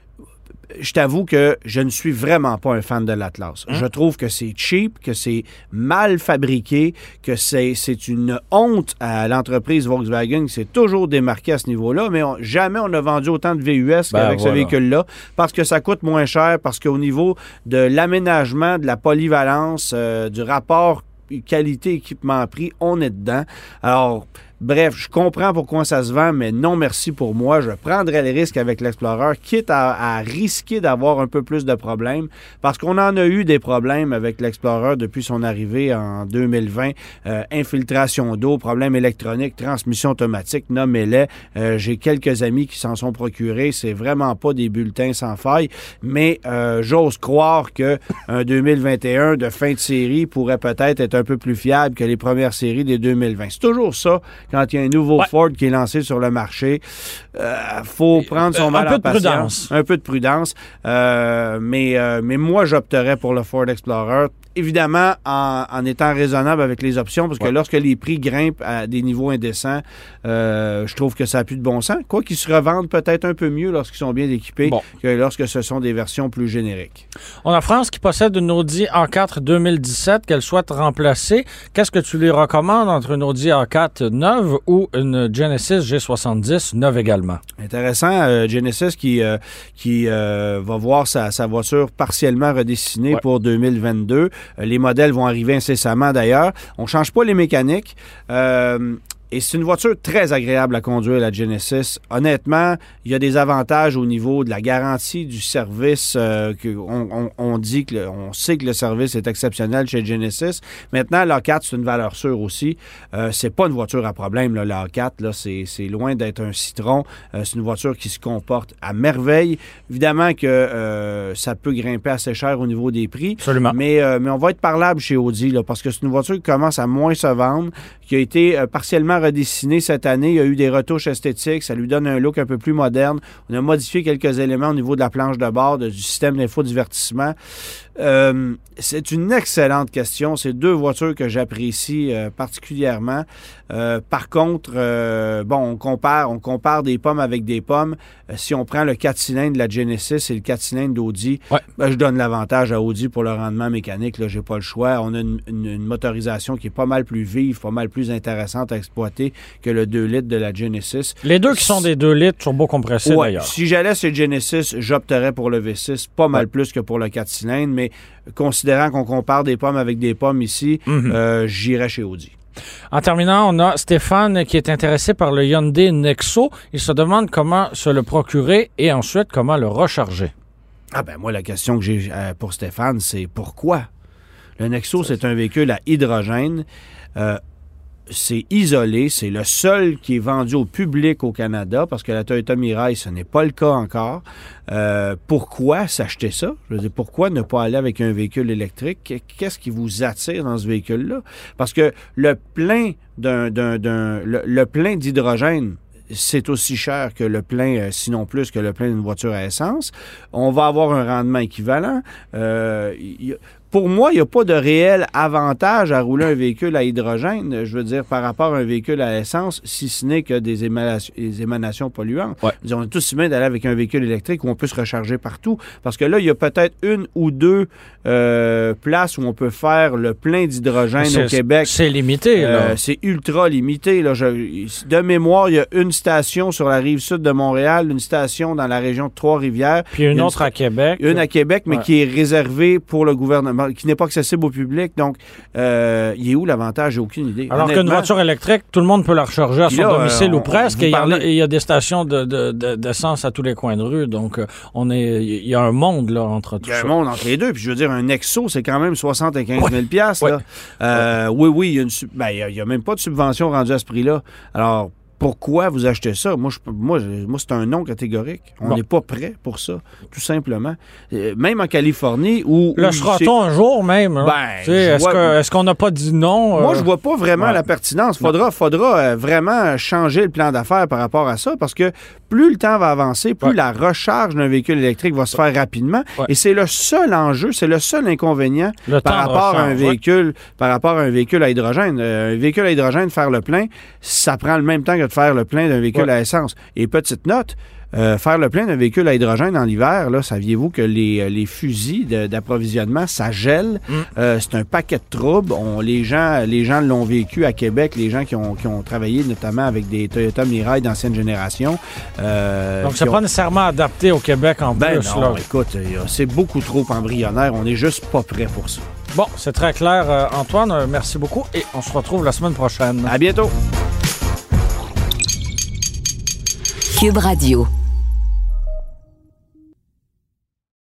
je t'avoue que je ne suis vraiment pas un fan de l'Atlas. Hein? Je trouve que c'est cheap, que c'est mal fabriqué, que c'est, c'est une honte à l'entreprise Volkswagen qui s'est toujours démarquée à ce niveau-là, mais on, jamais on a vendu autant de V U S ben qu'avec voilà. ce véhicule-là, parce que ça coûte moins cher, parce qu'au niveau de l'aménagement, de la polyvalence, euh, du rapport qualité-équipement-prix, on est dedans. Alors, bref, je comprends pourquoi ça se vend, mais non merci pour moi. Je prendrais le risque avec l'Explorer, quitte à, à risquer d'avoir un peu plus de problèmes, parce qu'on en a eu des problèmes avec l'Explorer depuis son arrivée en deux mille vingt. Euh, infiltration d'eau, problèmes électroniques, transmission automatique, nommez-les. Euh, j'ai quelques amis qui s'en sont procurés. C'est vraiment pas des bulletins sans faille, mais euh, j'ose croire qu'un deux mille vingt et un de fin de série pourrait peut-être être un peu plus fiable que les premières séries des deux mille vingt. C'est toujours ça. Quand il y a un nouveau ouais. Ford qui est lancé sur le marché, il euh, faut prendre son mal à patience. Prudence. Un peu de prudence. Euh, mais, euh, mais moi, j'opterais pour le Ford Explorer. Évidemment, en, en étant raisonnable avec les options, parce que ouais. lorsque les prix grimpent à des niveaux indécents, euh, je trouve que ça n'a plus de bon sens. Quoi qu'ils se revendent peut-être un peu mieux lorsqu'ils sont bien équipés bon. que lorsque ce sont des versions plus génériques. On a France qui possède une Audi A quatre deux mille dix-sept qu'elle souhaite remplacer. Qu'est-ce que tu lui recommandes entre une Audi A quatre neuve ou une Genesis G soixante-dix neuve également? Intéressant. Euh, Genesis qui, euh, qui euh, va voir sa, sa voiture partiellement redessinée ouais. pour deux mille vingt-deux. Les modèles vont arriver incessamment d'ailleurs. On ne change pas les mécaniques. Euh, Et c'est une voiture très agréable à conduire, la Genesis. Honnêtement, il y a des avantages au niveau de la garantie du service. Euh, que on, on, on dit que le, on sait que le service est exceptionnel chez Genesis. Maintenant, l'A quatre, c'est une valeur sûre aussi. Euh, c'est pas une voiture à problème, là, l'A quatre. Là, c'est, c'est loin d'être un citron. Euh, c'est une voiture qui se comporte à merveille. Évidemment que euh, ça peut grimper assez cher au niveau des prix. Absolument. Mais, euh, mais on va être parlable chez Audi, là, parce que c'est une voiture qui commence à moins se vendre, qui a été euh, partiellement redessiné cette année. Il y a eu des retouches esthétiques. Ça lui donne un look un peu plus moderne. On a modifié quelques éléments au niveau de la planche de bord, de, du système d'infodivertissement. Euh, c'est une excellente question. C'est deux voitures que j'apprécie euh, particulièrement. Euh, par contre, euh, bon, on compare, on compare des pommes avec des pommes. Euh, si on prend le quatre cylindres de la Genesis et le quatre cylindres d'Audi, ouais. ben, je donne l'avantage à Audi pour le rendement mécanique. Là, j'ai pas le choix. On a une, une, une motorisation qui est pas mal plus vive, pas mal plus intéressante à exploiter que le deux litres de la Genesis. Les deux qui sont des deux litres turbo-compressés, ouais, d'ailleurs. Si j'allais sur Genesis, j'opterais pour le V six, pas mal ouais. plus que pour le quatre cylindres, mais considérant qu'on compare des pommes avec des pommes ici, mm-hmm. euh, j'irais chez Audi. En terminant, on a Stéphane qui est intéressé par le Hyundai Nexo. Il se demande comment se le procurer et ensuite comment le recharger. Ah ben moi, la question que j'ai euh, pour Stéphane, c'est pourquoi? Le Nexo, c'est, c'est un véhicule à hydrogène. Euh, c'est isolé, c'est le seul qui est vendu au public au Canada, parce que la Toyota Mirai, ce n'est pas le cas encore. Euh, pourquoi s'acheter ça? Je veux dire, pourquoi ne pas aller avec un véhicule électrique? Qu'est-ce qui vous attire dans ce véhicule-là? Parce que le plein d'un, d'un, d'un le, le plein d'hydrogène, c'est aussi cher que le plein, euh, sinon plus que le plein d'une voiture à essence. On va avoir un rendement équivalent. Euh, y a, Pour moi, il n'y a pas de réel avantage à rouler un véhicule à hydrogène, je veux dire, par rapport à un véhicule à essence, si ce n'est que des émanations, des émanations polluantes. Ouais. On est tous humains d'aller avec un véhicule électrique où on peut se recharger partout, parce que là, il y a peut-être une ou deux euh, places où on peut faire le plein d'hydrogène c'est, au Québec. C'est limité, là. Euh, c'est ultra limité. Là. Je, de mémoire, il y a une station sur la rive sud de Montréal, une station dans la région de Trois-Rivières. Puis une, une autre à Québec. Une à Québec, mais ouais. qui est réservée pour le gouvernement, qui n'est pas accessible au public. Donc, euh, il est où l'avantage? J'ai aucune idée. Alors qu'une voiture électrique, tout le monde peut la recharger à son là, domicile euh, ou presque. Et il parlez... y, y a des stations de, de, de, d'essence à tous les coins de rue. Donc, on est, il y a un monde là, entre tout ça. Il y a un monde entre les deux. Puis, je veux dire, un Nexo, c'est quand même soixante-quinze mille dollars. Ouais. Là. Euh, ouais. Oui, oui, il y a une, ben, il y a même pas de subvention rendue à ce prix-là. Alors, pourquoi vous achetez ça? Moi, je, moi, moi c'est un non catégorique. On n'est bon. pas prêt pour ça, tout simplement. Même en Californie, où... Le sera-t-on un jour même? Hein? Ben, est-ce, vois... que, est-ce qu'on n'a pas dit non? Moi, euh... je vois pas vraiment ouais. la pertinence. Faudra, faudra vraiment changer le plan d'affaires par rapport à ça, parce que plus le temps va avancer, plus ouais. la recharge d'un véhicule électrique va se faire rapidement. Ouais. Et c'est le seul enjeu, c'est le seul inconvénient le par rapport recharge, à un véhicule, ouais. par rapport à un véhicule à hydrogène. Euh, un véhicule à hydrogène, faire le plein, ça prend le même temps que de faire le plein d'un véhicule ouais. à essence. Et petite note, euh, faire le plein d'un véhicule à hydrogène en hiver, là, saviez-vous que les, les fusils de, d'approvisionnement, ça gèle. Mm. Euh, c'est un paquet de troubles. On, les gens, les gens l'ont vécu à Québec, les gens qui ont, qui ont travaillé notamment avec des Toyota Mirai d'ancienne génération. Euh, Donc, c'est ont... pas nécessairement adapté au Québec en ben plus. Non, là. écoute, c'est beaucoup trop embryonnaire. On n'est juste pas prêt pour ça. Bon, c'est très clair, euh, Antoine. Euh, merci beaucoup et on se retrouve la semaine prochaine. À bientôt. Cube Radio.